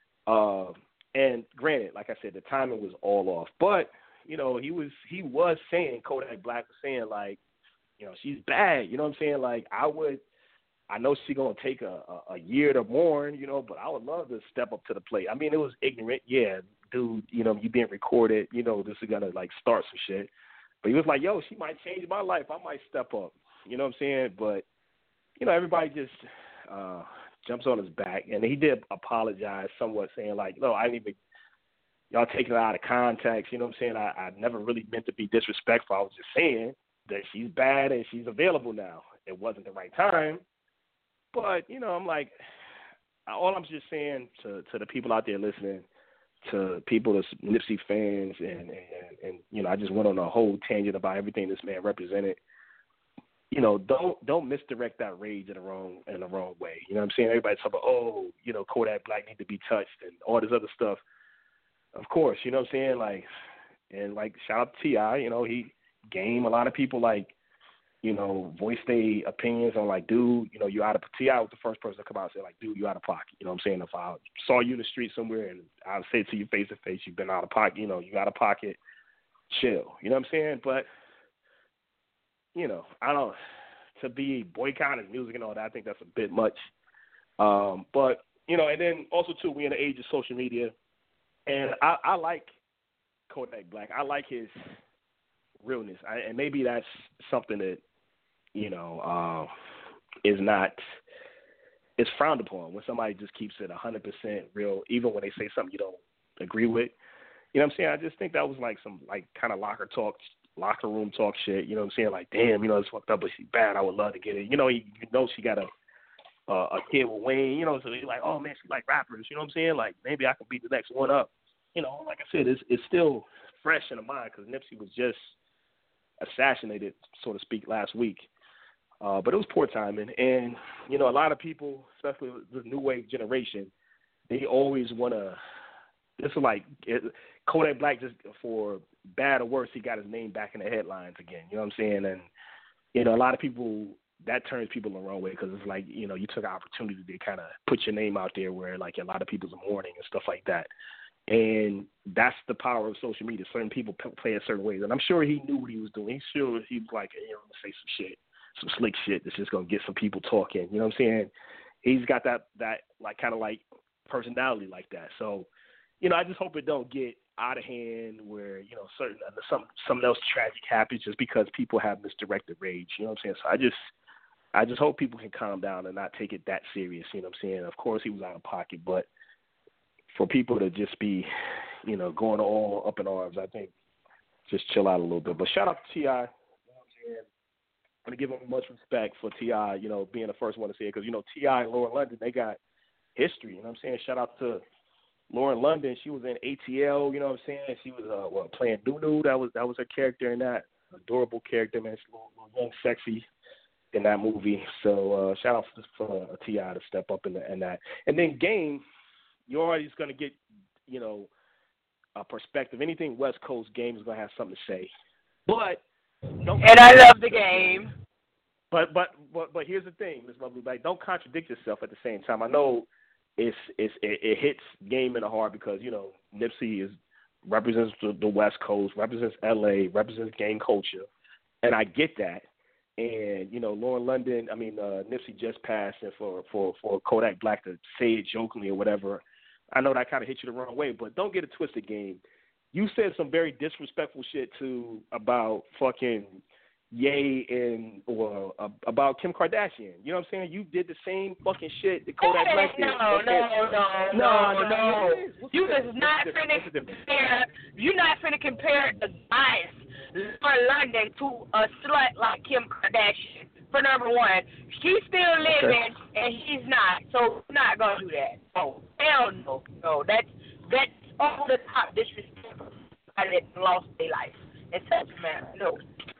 Uh, and granted, like I said, the timing was all off. But you know, he was he was saying, Kodak Black was saying, like, you know, she's bad. You know what I'm saying? Like, I would, I know she's gonna take a, a, a year to mourn, you know, but I would love to step up to the plate. I mean, it was ignorant, yeah, dude. You know, you being recorded. You know, this is gonna like start some shit. But he was like, yo, she might change my life. I might step up. You know what I'm saying? But you know, everybody just uh, jumps on his back. And he did apologize somewhat, saying, like, no, I didn't even, y'all taking it out of context. You know what I'm saying? I, I never really meant to be disrespectful. I was just saying that she's bad and she's available now. It wasn't the right time. But, you know, I'm like, all I'm just saying to, to the people out there listening, to people that's Nipsey fans, and, and, and, you know, I just went on a whole tangent about everything this man represented. You know, don't don't misdirect that rage in the wrong in the wrong way. You know what I'm saying? Everybody talk about, oh, you know, Kodak Black need to be touched and all this other stuff. Of course, you know what I'm saying? Like, and like, shout out to T I, you know, he game a lot of people, like, you know, voice their opinions on, like, dude, you know, you out of T I was the first person to come out and say, like, dude, you out of pocket. You know what I'm saying? If I saw you in the street somewhere and I say to you face to face, you've been out of pocket, you know, you out of pocket, chill. You know what I'm saying? But you know, I don't, to be boycotting music and all that, I think that's a bit much. Um, but, you know, and then also, too, we're in the age of social media. And I, I like Kodak Black. I like his realness. I, and maybe that's something that, you know, uh, is not, is frowned upon when somebody just keeps it one hundred percent real, even when they say something you don't agree with. You know what I'm saying? I just think that was like some, like, kind of locker talk locker room talk shit, you know what I'm saying? Like, damn, you know, it's fucked up, but she's bad. I would love to get it. You know, you, you know she got a uh, a kid with Wayne, you know, so you're like, oh, man, she like rappers. You know what I'm saying? Like, maybe I can beat the next one up. You know, like I said, it's, it's still fresh in the mind because Nipsey was just assassinated, so to speak, last week. Uh, but it was poor timing. And, you know, a lot of people, especially the new wave generation, they always want to, this is like, it, Kodak Black, just for bad or worse, he got his name back in the headlines again. You know what I'm saying? And, you know, a lot of people, that turns people the wrong way because it's like, you know, you took an opportunity to kind of put your name out there where, like, a lot of people's mourning and stuff like that. And that's the power of social media. Certain people play it certain ways. And I'm sure he knew what he was doing. He's sure he was like, you know, I'm going to say some shit, some slick shit that's just going to get some people talking. You know what I'm saying? He's got that, that like, kind of like personality like that. So, you know, I just hope it don't get out of hand where, you know, certain some something else tragic happens just because people have misdirected rage. You know what I'm saying? So I just I just hope people can calm down and not take it that serious. You know what I'm saying? Of course he was out of pocket, but for people to just be, you know, going all up in arms, I think just chill out a little bit. But shout out to T I. You know what I'm saying? I'm gonna give him much respect for T I, you know, being the first one to say it because, you know, T I and Lauren London, they got history. You know what I'm saying? Shout out to Lauren London. She was in A T L, you know what I'm saying? She was uh, what, playing Nunu. That was that was her character in that. adorable character, man. She's a little, little young, sexy in that movie. So uh, shout out for, for uh, T I to step up in, the, in that. And then Game, you're already going to get, you know, a perspective. Anything West Coast, Game is going to have something to say. But don't and I love the Game. But but but but here's the thing, Miz Lovely, like don't contradict yourself at the same time. I know it's it's it, it hits Game in the heart because you know Nipsey is represents the, the West Coast, represents L A, represents gang culture, and I get that. And you know Lauren London, I mean uh, Nipsey just passed, and for for for Kodak Black to say it jokingly or whatever, I know that kind of hit you the wrong way. But don't get it twisted, Game. You said some very disrespectful shit too about fucking Ye and or uh, about Kim Kardashian. You know what I'm saying? You did the same fucking shit that Kodak Black did. No, no, no, no, no, no. You is not finna compare. You're not finna compare the guys for London to a slut like Kim Kardashian. For number one, she's still living okay. and he's not. So we're not gonna do that. Oh hell no, no. That's that's over the top disrespectful. That lost their life. In such a manner, no.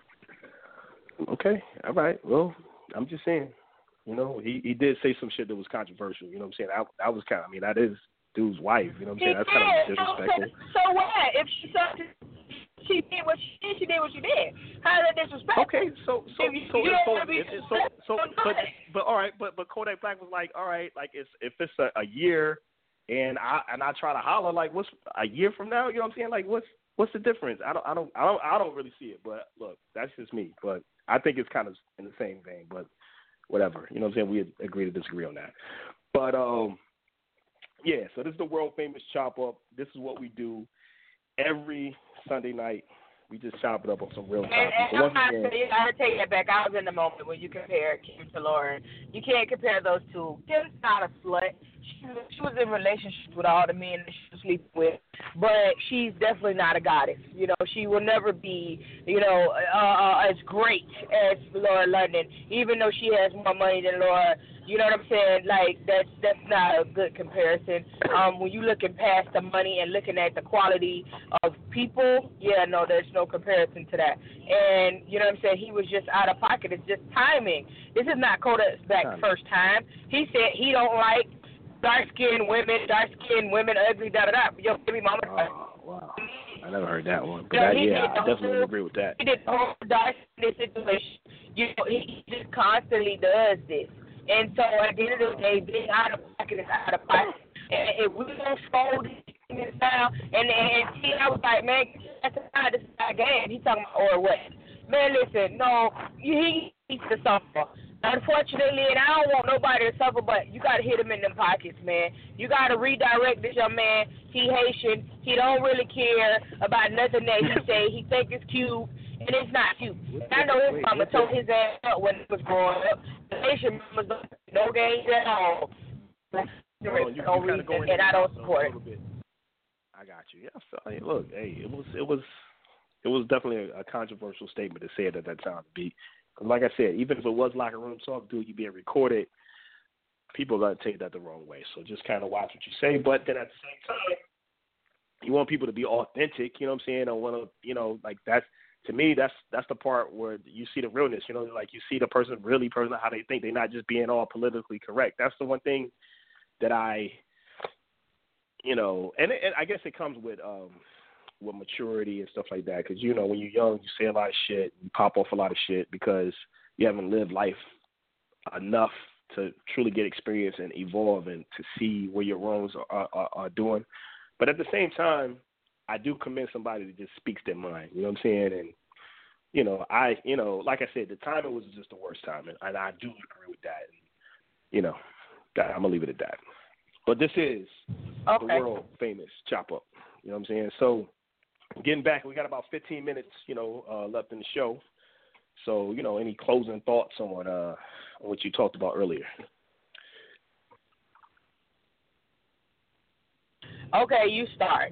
Okay, all right. Well, I'm just saying, you know, he, he did say some shit that was controversial. You know what I'm saying? I, I was kind of, I mean, that is dude's wife. You know what I'm saying? That's kind of disrespectful. So, so what? If she so, she did what she did, she did what she did. How is that disrespectful? Okay, so so if you, so you so, be, it, it, so so but but all right, but but Kodak Black was like, all right, like it's if it's a, a year and I and I try to holler, like what's a year from now? You know what I'm saying? Like what's what's the difference? I don't I don't I don't I don't really see it. But look, that's just me. But I think it's kind of in the same vein, but whatever. You know what I'm saying? We agree to disagree on that. But, um, yeah, so this is the world-famous Chop Up. This is what we do every Sunday night. We just chop it up on some real topics. And, and I'm not, you gotta take that back. I was in the moment when you compare Kim to Lauren. You can't compare those two. Kim's not a slut. She, she was in relationships with all the men that she was sleeping with, but she's definitely not a goddess. You know, she will never be, you know, uh, uh, as great as Laura London, even though she has more money than Laura. You know what I'm saying? Like, that's that's not a good comparison. Um, when you looking past the money and looking at the quality of people, yeah, no, there's no comparison to that. And, you know what I'm saying? He was just out of pocket. It's just timing. This is not Kodak's back first time. He said he don't like dark-skinned women, dark-skinned women, ugly, da-da-da. Yo, baby mama. Oh, wow. I never heard that one. But you know, that, yeah, I definitely whole, agree with that. He did the whole dark-skinned situation. You know, he just constantly does this. And so at the end of the day, being out of pocket is out of pocket. And if we don't slow this down, and and see, I was like, man, that's not this is not game. He talking about or what? Man, listen, no, he needs to suffer. Unfortunately, and I don't want nobody to suffer, but you got to hit him in them pockets, man. You got to redirect this young man. He Haitian. He don't really care about nothing that he say. He think it's cute, and it's not cute. And I know his mama told his ass up when he was growing up. The Haitian mama's no games at all. Oh, you, no you reason, go and I don't support it. I got you. Yeah, so, I mean, look, hey, it was it was it was definitely a, a controversial statement to say it at that time. To be, cause like I said, even if it was locker room talk, dude, you being recorded, people are gonna take that the wrong way. So just kind of watch what you say. But then at the same time, you want people to be authentic. You know what I'm saying? I want to, you know, like that's to me, that's that's the part where you see the realness. You know, like you see the person really, person how they think. They're not just being all politically correct. That's the one thing that I, you know, and, and I guess it comes with um, with maturity and stuff like that. Because, you know, when you're young, you say a lot of shit, you pop off a lot of shit because you haven't lived life enough to truly get experience and evolve and to see where your wrongs are, are, are doing. But at the same time, I do commend somebody that just speaks their mind. You know what I'm saying? And, you know, I, you know, like I said, the timing was just the worst timing. And I do agree with that. And, you know, that, I'm going to leave it at that. But this is okay. The world famous Chop Up. You know what I'm saying? So getting back, we got about fifteen minutes, you know, uh, left in the show. So, you know, any closing thoughts on uh, what you talked about earlier? Okay, you start.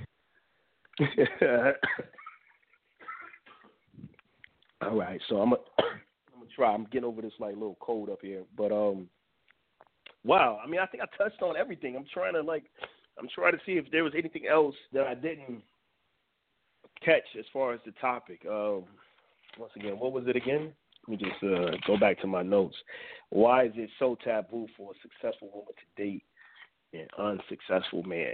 All right, so I'm gonna I'm gonna try. I'm getting over this like little cold up here, but um, wow. I mean, I think I touched on everything. I'm trying to like, I'm trying to see if there was anything else that I didn't catch as far as the topic. Um, once again, what was it again? Let me just uh, go back to my notes. Why is it so taboo for a successful woman to date an unsuccessful man?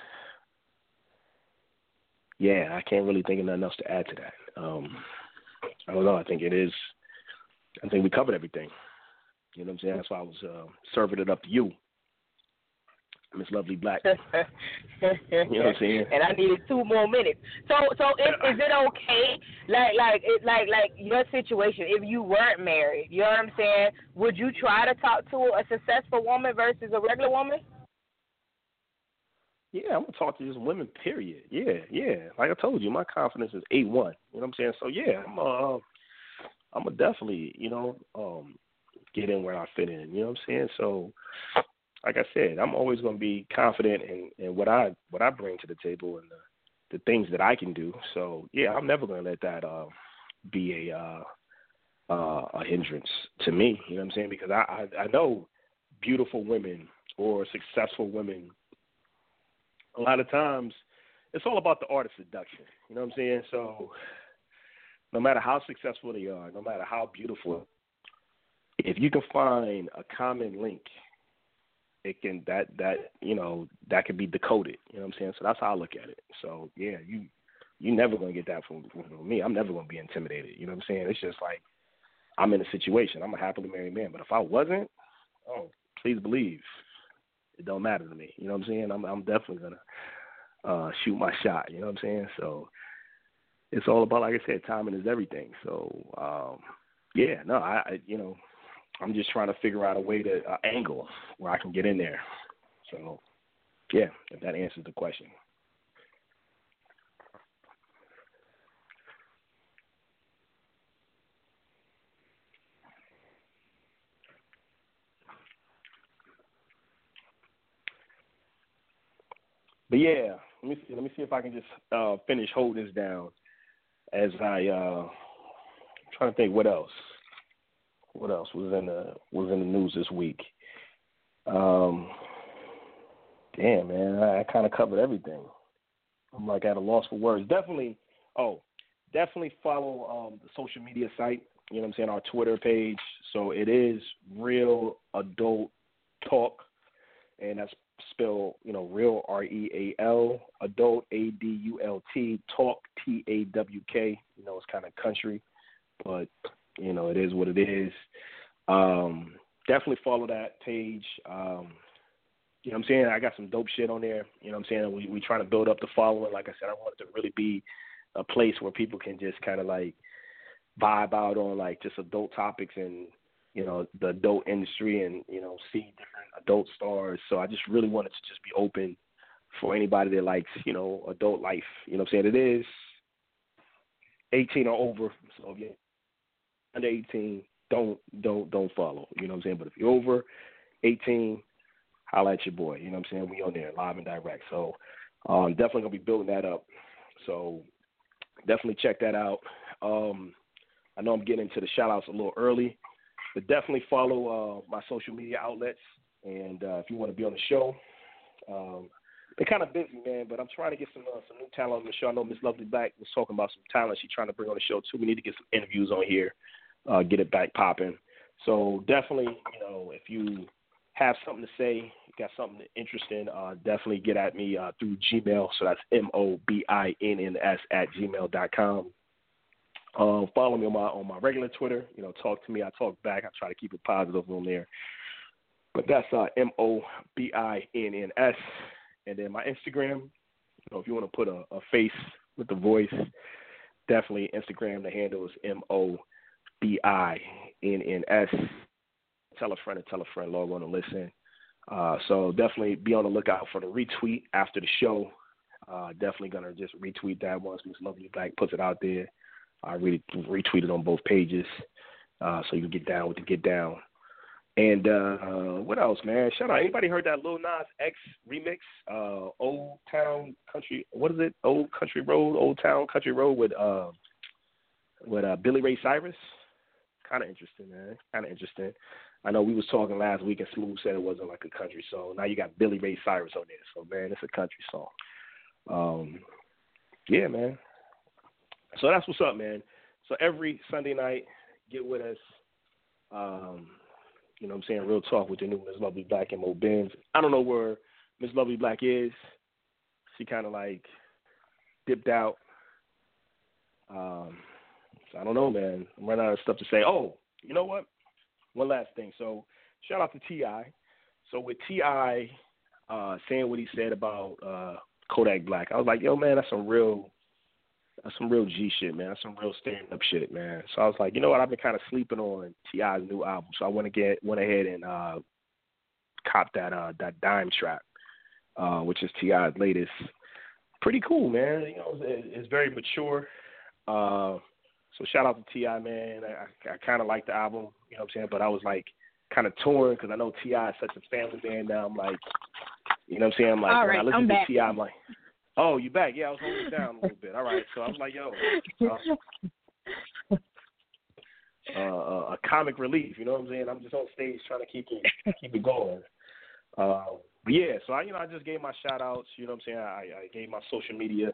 Yeah, I can't really think of nothing else to add to that. Um, I don't know. I think it is. I think we covered everything. You know what I'm saying? That's why I was uh, serving it up to you, Miss Lovely Black. You know what I'm saying? And I needed two more minutes. So, so is, is it okay? Like, like, it, like, like your situation. If you weren't married, you know what I'm saying? Would you try to talk to a successful woman versus a regular woman? Yeah, I'm gonna talk to just women. Period. Yeah, yeah. Like I told you, my confidence is A one. You know what I'm saying? So yeah, I'm uh, I'm gonna definitely, you know, um, get in where I fit in. You know what I'm saying? So, like I said, I'm always gonna be confident in, in what I what I bring to the table and the, the things that I can do. So yeah, I'm never gonna let that uh, be a uh, uh, a hindrance to me. You know what I'm saying? Because I, I I know beautiful women or successful women. A lot of times, it's all about the art of seduction. You know what I'm saying? So, no matter how successful they are, no matter how beautiful, if you can find a common link, it can that that you know that can be decoded. You know what I'm saying? So that's how I look at it. So yeah, you you never gonna get that from, from me. I'm never gonna be intimidated. You know what I'm saying? It's just like I'm in a situation. I'm a happily married man. But if I wasn't, oh, please believe. It don't matter to me. You know what I'm saying? I'm I'm definitely going to uh, shoot my shot. You know what I'm saying? So it's all about, like I said, timing is everything. So, um, yeah, no, I, I, you know, I'm just trying to figure out a way to uh, angle where I can get in there. So, yeah, if that answers the question. But yeah, let me see. Let me see if I can just uh, finish holding this down as I uh, I'm trying to think what else. What else was in the was in the news this week? Um, damn man, I, I kind of covered everything. I'm like at a loss for words. Definitely. Oh, definitely follow um, the social media site. You know what I'm saying? Our Twitter page. So it is Real Adult Talk, and that's spell, you know, real, R E A L, adult, A D U L T, talk, T A W K. You know, it's kind of country, but, you know, it is what it is. Um, definitely follow that page. Um, you know what I'm saying? I got some dope shit on there. You know what I'm saying? We we trying to build up the following. Like I said, I want it to really be a place where people can just kind of like vibe out on like just adult topics and, you know, the adult industry and, you know, see different adult stars. So I just really wanted to just be open for anybody that likes, you know, adult life. You know what I'm saying? It is eighteen or over. So, yeah, under eighteen, don't, don't, don't follow. You know what I'm saying? But if you're over eighteen, holla at your boy. You know what I'm saying? We on there live and direct. So um, definitely going to be building that up. So definitely check that out. Um, I know I'm getting into the shout-outs a little early. But definitely follow uh, my social media outlets. And uh, if you want to be on the show, um, they're kind of busy, man, but I'm trying to get some uh, some new talent on the show. I know Miss Lovely Black was talking about some talent she's trying to bring on the show, too. We need to get some interviews on here, uh, get it back popping. So definitely, you know, if you have something to say, you got something interesting, uh, definitely get at me uh, through Gmail. So that's M O B I N N S at gmail dot com. Um, follow me on my on my regular Twitter. You know, talk to me. I talk back. I try to keep it positive on there. But that's uh, M O B I N N S. And then my Instagram, you know, if you want to put a, a face with the voice, definitely Instagram. The handle is M O B I N N S. Tell a friend and tell a friend, log on and listen. Uh, so definitely be on the lookout for the retweet after the show. Uh, definitely going to just retweet that once Miss Lovely Black puts it out there. I really retweeted on both pages, uh, so you can get down with the get down. And uh, uh, what else, man? Shout out. Anybody heard that Lil Nas X remix? Uh, Old Town Country. What is it? Old Country Road. Old Town Country Road with uh, with uh, Billy Ray Cyrus. Kind of interesting, man. Kind of interesting. I know we was talking last week and Smooth said it wasn't like a country song. Now you got Billy Ray Cyrus on there, so man, it's a country song. Um, yeah, man. So that's what's up, man. So every Sunday night, get with us. Um, you know what I'm saying? Real talk with the new Miss Lovely Black and Mo Benz. I don't know where Miss Lovely Black is. She kind of like dipped out. Um, so I don't know, man. I'm running out of stuff to say. Oh, you know what? One last thing. So shout out to T I. So with T I uh, saying what he said about uh, Kodak Black, I was like, yo, man, that's some real, that's some real G shit, man. That's some real stand-up shit, man. So I was like, you know what? I've been kind of sleeping on T I's new album, so I went to get went ahead and uh, cop that uh, that Dime Trap, uh, which is T I's latest. Pretty cool, man. You know, it's, it's very mature. Uh, so shout out to T I, man. I, I kind of like the album, you know what I'm saying? But I was like kind of torn because I know T I is such a family man now. I'm like, you know what I'm saying? I'm like, All when right, I listen I'm to back. T I, I'm like, oh, you back? Yeah, I was holding it down a little bit. All right, so I was like, yo, uh, uh, a comic relief, you know what I'm saying? I'm just on stage trying to keep it keep it going. Uh, but yeah, so I, you know, I just gave my shout outs, you know what I'm saying? I, I gave my social media.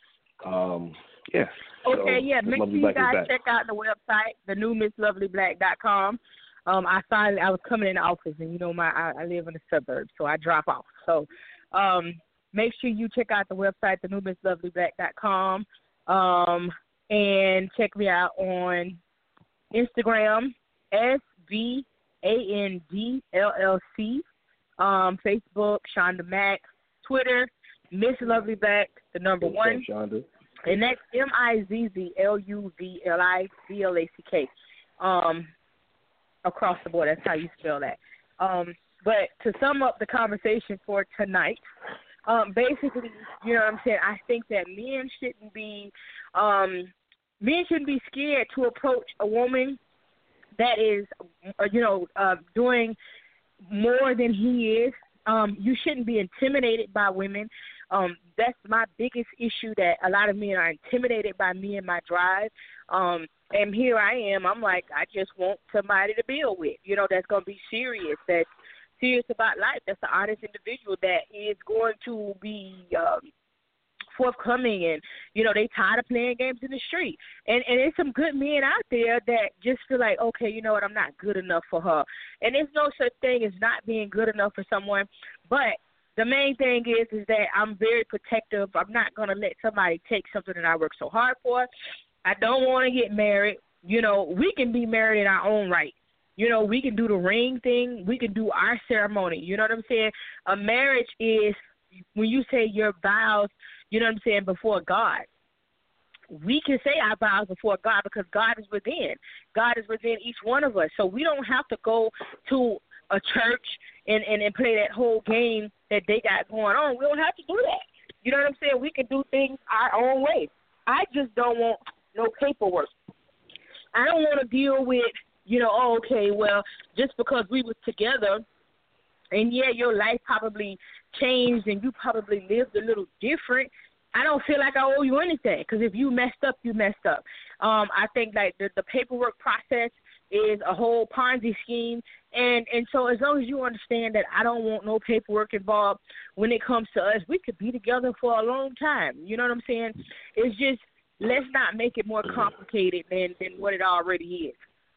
Um, yeah. Okay, so, yeah. Miss Make Lovely sure you Black is guys back. check out the website, the new miss lovely black dot com. Um, I finally, I was coming in the office, and you know, my I, I live in the suburbs, so I drop off. So, um, make sure you check out the website, the new miss lovely black dot com, um, and check me out on Instagram, S B A N D L L C, um, Facebook, Shonda Mack, Twitter, Miss Lovely Black, the number What's one. up, Shonda? And that's M I Z Z L U V L I B L A C K. Um, across the board, that's how you spell that. Um, but to sum up the conversation for tonight, um, basically, you know what I'm saying, I think that men shouldn't be, um, men shouldn't be scared to approach a woman that is, uh, you know, uh, doing more than he is. Um, you shouldn't be intimidated by women. Um, that's my biggest issue, that a lot of men are intimidated by me and my drive. Um, and here I am. I'm like, I just want somebody to build with, you know, that's going to be serious, that's serious about life, that's an honest individual that is going to be um, forthcoming, and, you know, they tired of playing games in the street. And, and there's some good men out there that just feel like, okay, you know what, I'm not good enough for her. And there's no such thing as not being good enough for someone, but the main thing is is that I'm very protective. I'm not going to let somebody take something that I work so hard for. I don't want to get married. You know, we can be married in our own right. You know, we can do the ring thing. We can do our ceremony. You know what I'm saying? A marriage is when you say your vows, you know what I'm saying, before God. We can say our vows before God because God is within. God is within each one of us. So we don't have to go to a church and, and, and play that whole game that they got going on. We don't have to do that. You know what I'm saying? We can do things our own way. I just don't want no paperwork. I don't want to deal with, you know, oh, okay, well, just because we was together, and yeah, your life probably changed and you probably lived a little different, I don't feel like I owe you anything, because if you messed up, you messed up. Um, I think like the, the paperwork process is a whole Ponzi scheme, and, and so as long as you understand that I don't want no paperwork involved when it comes to us, we could be together for a long time. You know what I'm saying? It's just, let's not make it more complicated than, than what it already is.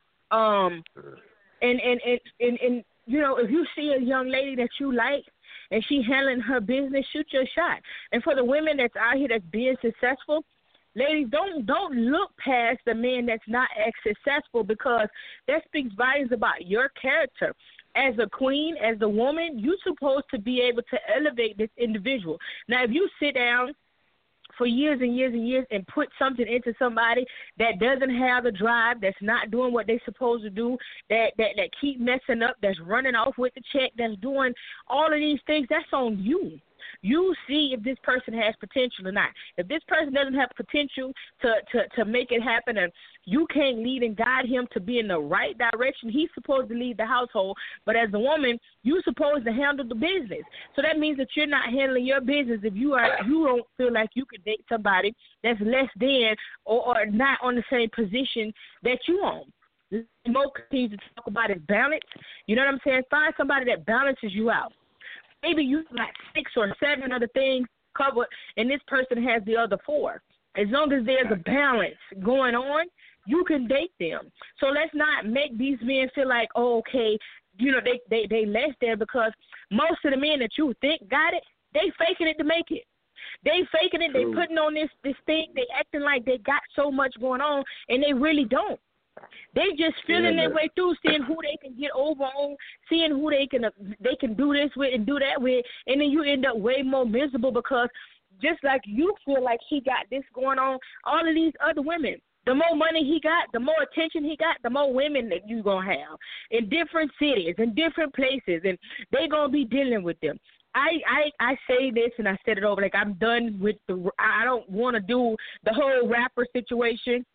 Um, and, and, and, and, and, you know, if you see a young lady that you like and she handling her business, shoot your shot. And for the women that's out here that's being successful, ladies, don't don't look past the man that's not as successful, because that speaks volumes about your character. As a queen, as a woman, you're supposed to be able to elevate this individual. Now, if you sit down for years and years and years and put something into somebody that doesn't have the drive, that's not doing what they're supposed to do, that, that, that keep messing up, that's running off with the check, that's doing all of these things, that's on you. You see if this person has potential or not. If this person doesn't have potential to, to, to make it happen, and you can't lead and guide him to be in the right direction, he's supposed to lead the household. But as a woman, you're supposed to handle the business. So that means that you're not handling your business if you are you don't feel like you could date somebody that's less than or, or not on the same position that you own. Mo continues to talk about is balance. You know what I'm saying? Find somebody that balances you out. Maybe you got six or seven other things covered, and this person has the other four. As long as there's a balance going on, you can date them. So let's not make these men feel like, oh, okay, you know, they, they, they less there, because most of the men that you think got it, they faking it to make it. They faking it. True. They putting on this, this thing. They acting like they got so much going on, and they really don't. They just feeling yeah, their way through, seeing who they can get over on, seeing who they can they can do this with and do that with, and then you end up way more miserable, because just like you feel like he got this going on, all of these other women, the more money he got, the more attention he got, the more women that you going to have in different cities, in different places, and they going to be dealing with them. I, I, I say this, and I said it over, like, I'm done with the – I don't want to do the whole rapper situation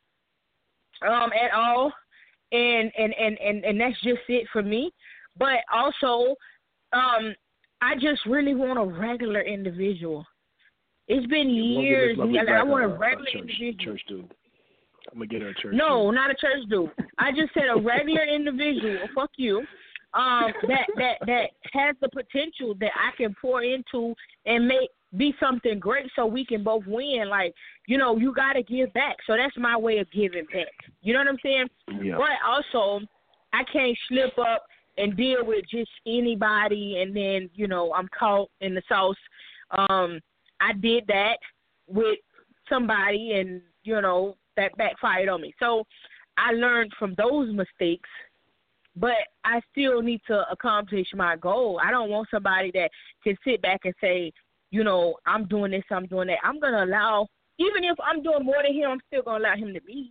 um, at all, and, and, and, and, and that's just it for me. But also, um, I just really want a regular individual. It's been years. I, I want a regular church, individual. Church dude. I'm going to get her a church No, dude. not a church dude. I just said a regular individual. Fuck you. Um, that, that, that has the potential that I can pour into and make be something great, so we can both win. Like, you know, you got to give back. So that's my way of giving back. You know what I'm saying? Yeah. But also, I can't slip up and deal with just anybody, and then, you know, I'm caught in the sauce. Um, I did that with somebody, and, you know, that backfired on me. So I learned from those mistakes, but I still need to accomplish my goal. I don't want somebody that can sit back and say, you know, I'm doing this, I'm doing that. I'm going to allow, even if I'm doing more than him, I'm still going to allow him to be.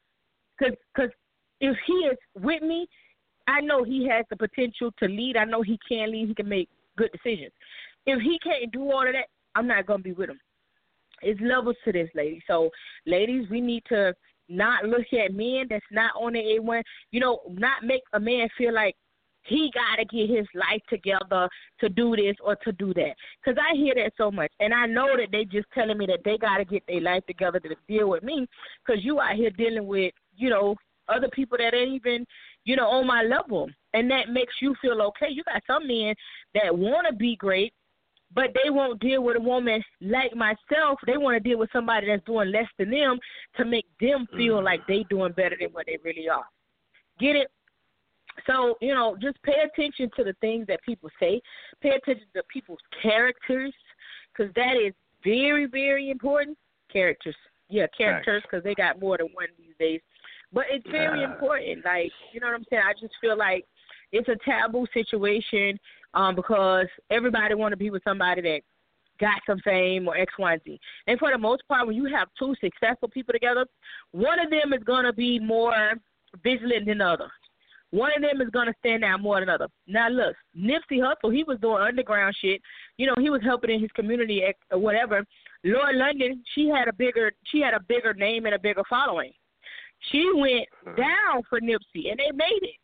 Because if he is with me, I know he has the potential to lead. I know he can lead. He can make good decisions. If he can't do all of that, I'm not going to be with him. It's levels to this, lady. So, ladies, we need to not look at men that's not on the A one, you know, not make a man feel like he got to get his life together to do this or to do that. Because I hear that so much. And I know that they just telling me that they got to get their life together to deal with me, because you out here dealing with, you know, other people that ain't even, you know, on my level. And that makes you feel okay. You got some men that want to be great, but they won't deal with a woman like myself. They want to deal with somebody that's doing less than them to make them feel like they doing better than what they really are. Get it? So, you know, just pay attention to the things that people say. Pay attention to people's characters, because that is very, very important. Characters. Yeah, characters, because they got more than one these days. But it's very yeah. important. Like, you know what I'm saying? I just feel like it's a taboo situation um, because everybody want to be with somebody that got some fame or X, Y, and Z. And for the most part, when you have two successful people together, one of them is going to be more vigilant than the other. One of them is going to stand out more than the other. Now, look, Nipsey Hussle, he was doing underground shit. You know, he was helping in his community or whatever. Lauren London, she had a bigger, she had a bigger name and a bigger following. She went down for Nipsey, and they made it.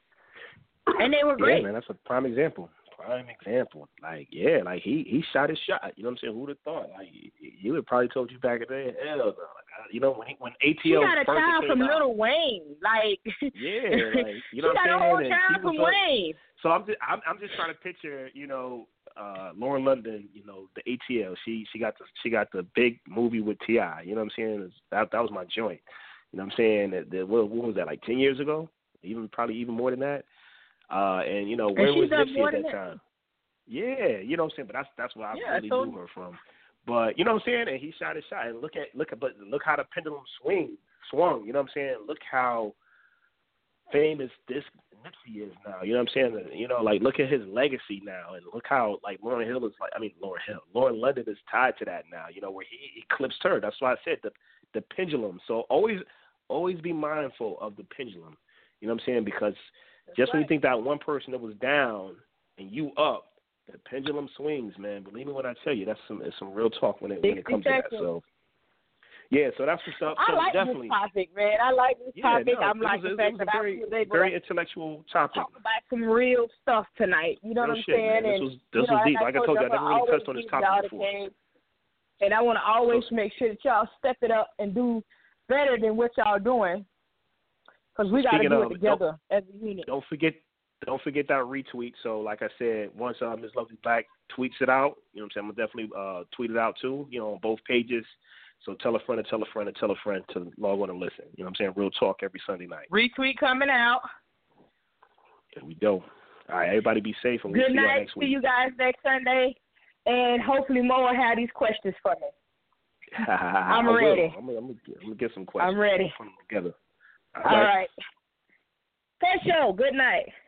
And they were great. Yeah, man, that's a prime example. Prime example. Like, yeah, like he, he shot his shot. You know what I'm saying? Who would have thought? Like, he would have probably told you back in the day, hell no. Like, you know, when he, when A T L she got a first child from out, Lil Wayne. Like, yeah, like, you know she what I'm saying? got a whole And child from on, Wayne. So I'm just, I'm, I'm just trying to picture, you know, uh, Lauren London, you know, the A T L. She, she got the, she got the big movie with T I. You know what I'm saying? That, that was my joint. You know what I'm saying? That, that, what, what was that, like ten years ago? Even probably even more than that. Uh, and you know, where and was Nipsey at that, that time? Yeah, you know what I'm saying. But that's that's where I yeah, really so, knew her from. But you know what I'm saying? And he shot his shot. And look at look at but look how the pendulum swing swung. You know what I'm saying? Look how famous this Nipsey is now. You know what I'm saying? You know, like look at his legacy now, and look how like Lauryn Hill is like. I mean, Lauryn Hill, Lauren London is tied to that now. You know, where he eclipsed her. That's why I said the the pendulum. So always always be mindful of the pendulum. You know what I'm saying? Because That's just right. when you think that one person that was down and you up, the pendulum swings, man. Believe me when I tell you, that's some it's some real talk when it when it comes exactly. to that. So yeah, so that's what's up. So I like definitely, this topic, man. I like this yeah, topic. No, I'm like was, the fact that very, I was able very to intellectual topic. talk about some real stuff tonight. You know real what I'm shit, saying? Man. This and was this you know, was deep. I Like I told you, I never really touched on this topic before. Game, and I want to always so, make sure that y'all step it up and do better than what y'all doing. Because we got to do of, it together as a unit. Don't forget don't forget that retweet. So, like I said, once uh, Miss Lovely Black tweets it out, you know what I'm saying, I'm going to definitely uh, tweet it out too, you know, on both pages. So tell a friend and tell a friend and tell a friend to log on and listen. You know what I'm saying? Real talk every Sunday night. Retweet coming out. Here we go. All right, everybody be safe, and we'll Good see you night. next See week. you guys next Sunday. And hopefully Mo will have these questions for me. I'm I ready. Will. I'm gonna, I'm gonna get, I'm gonna get some questions. I'm ready. Put them together. All right. Good show. Good night.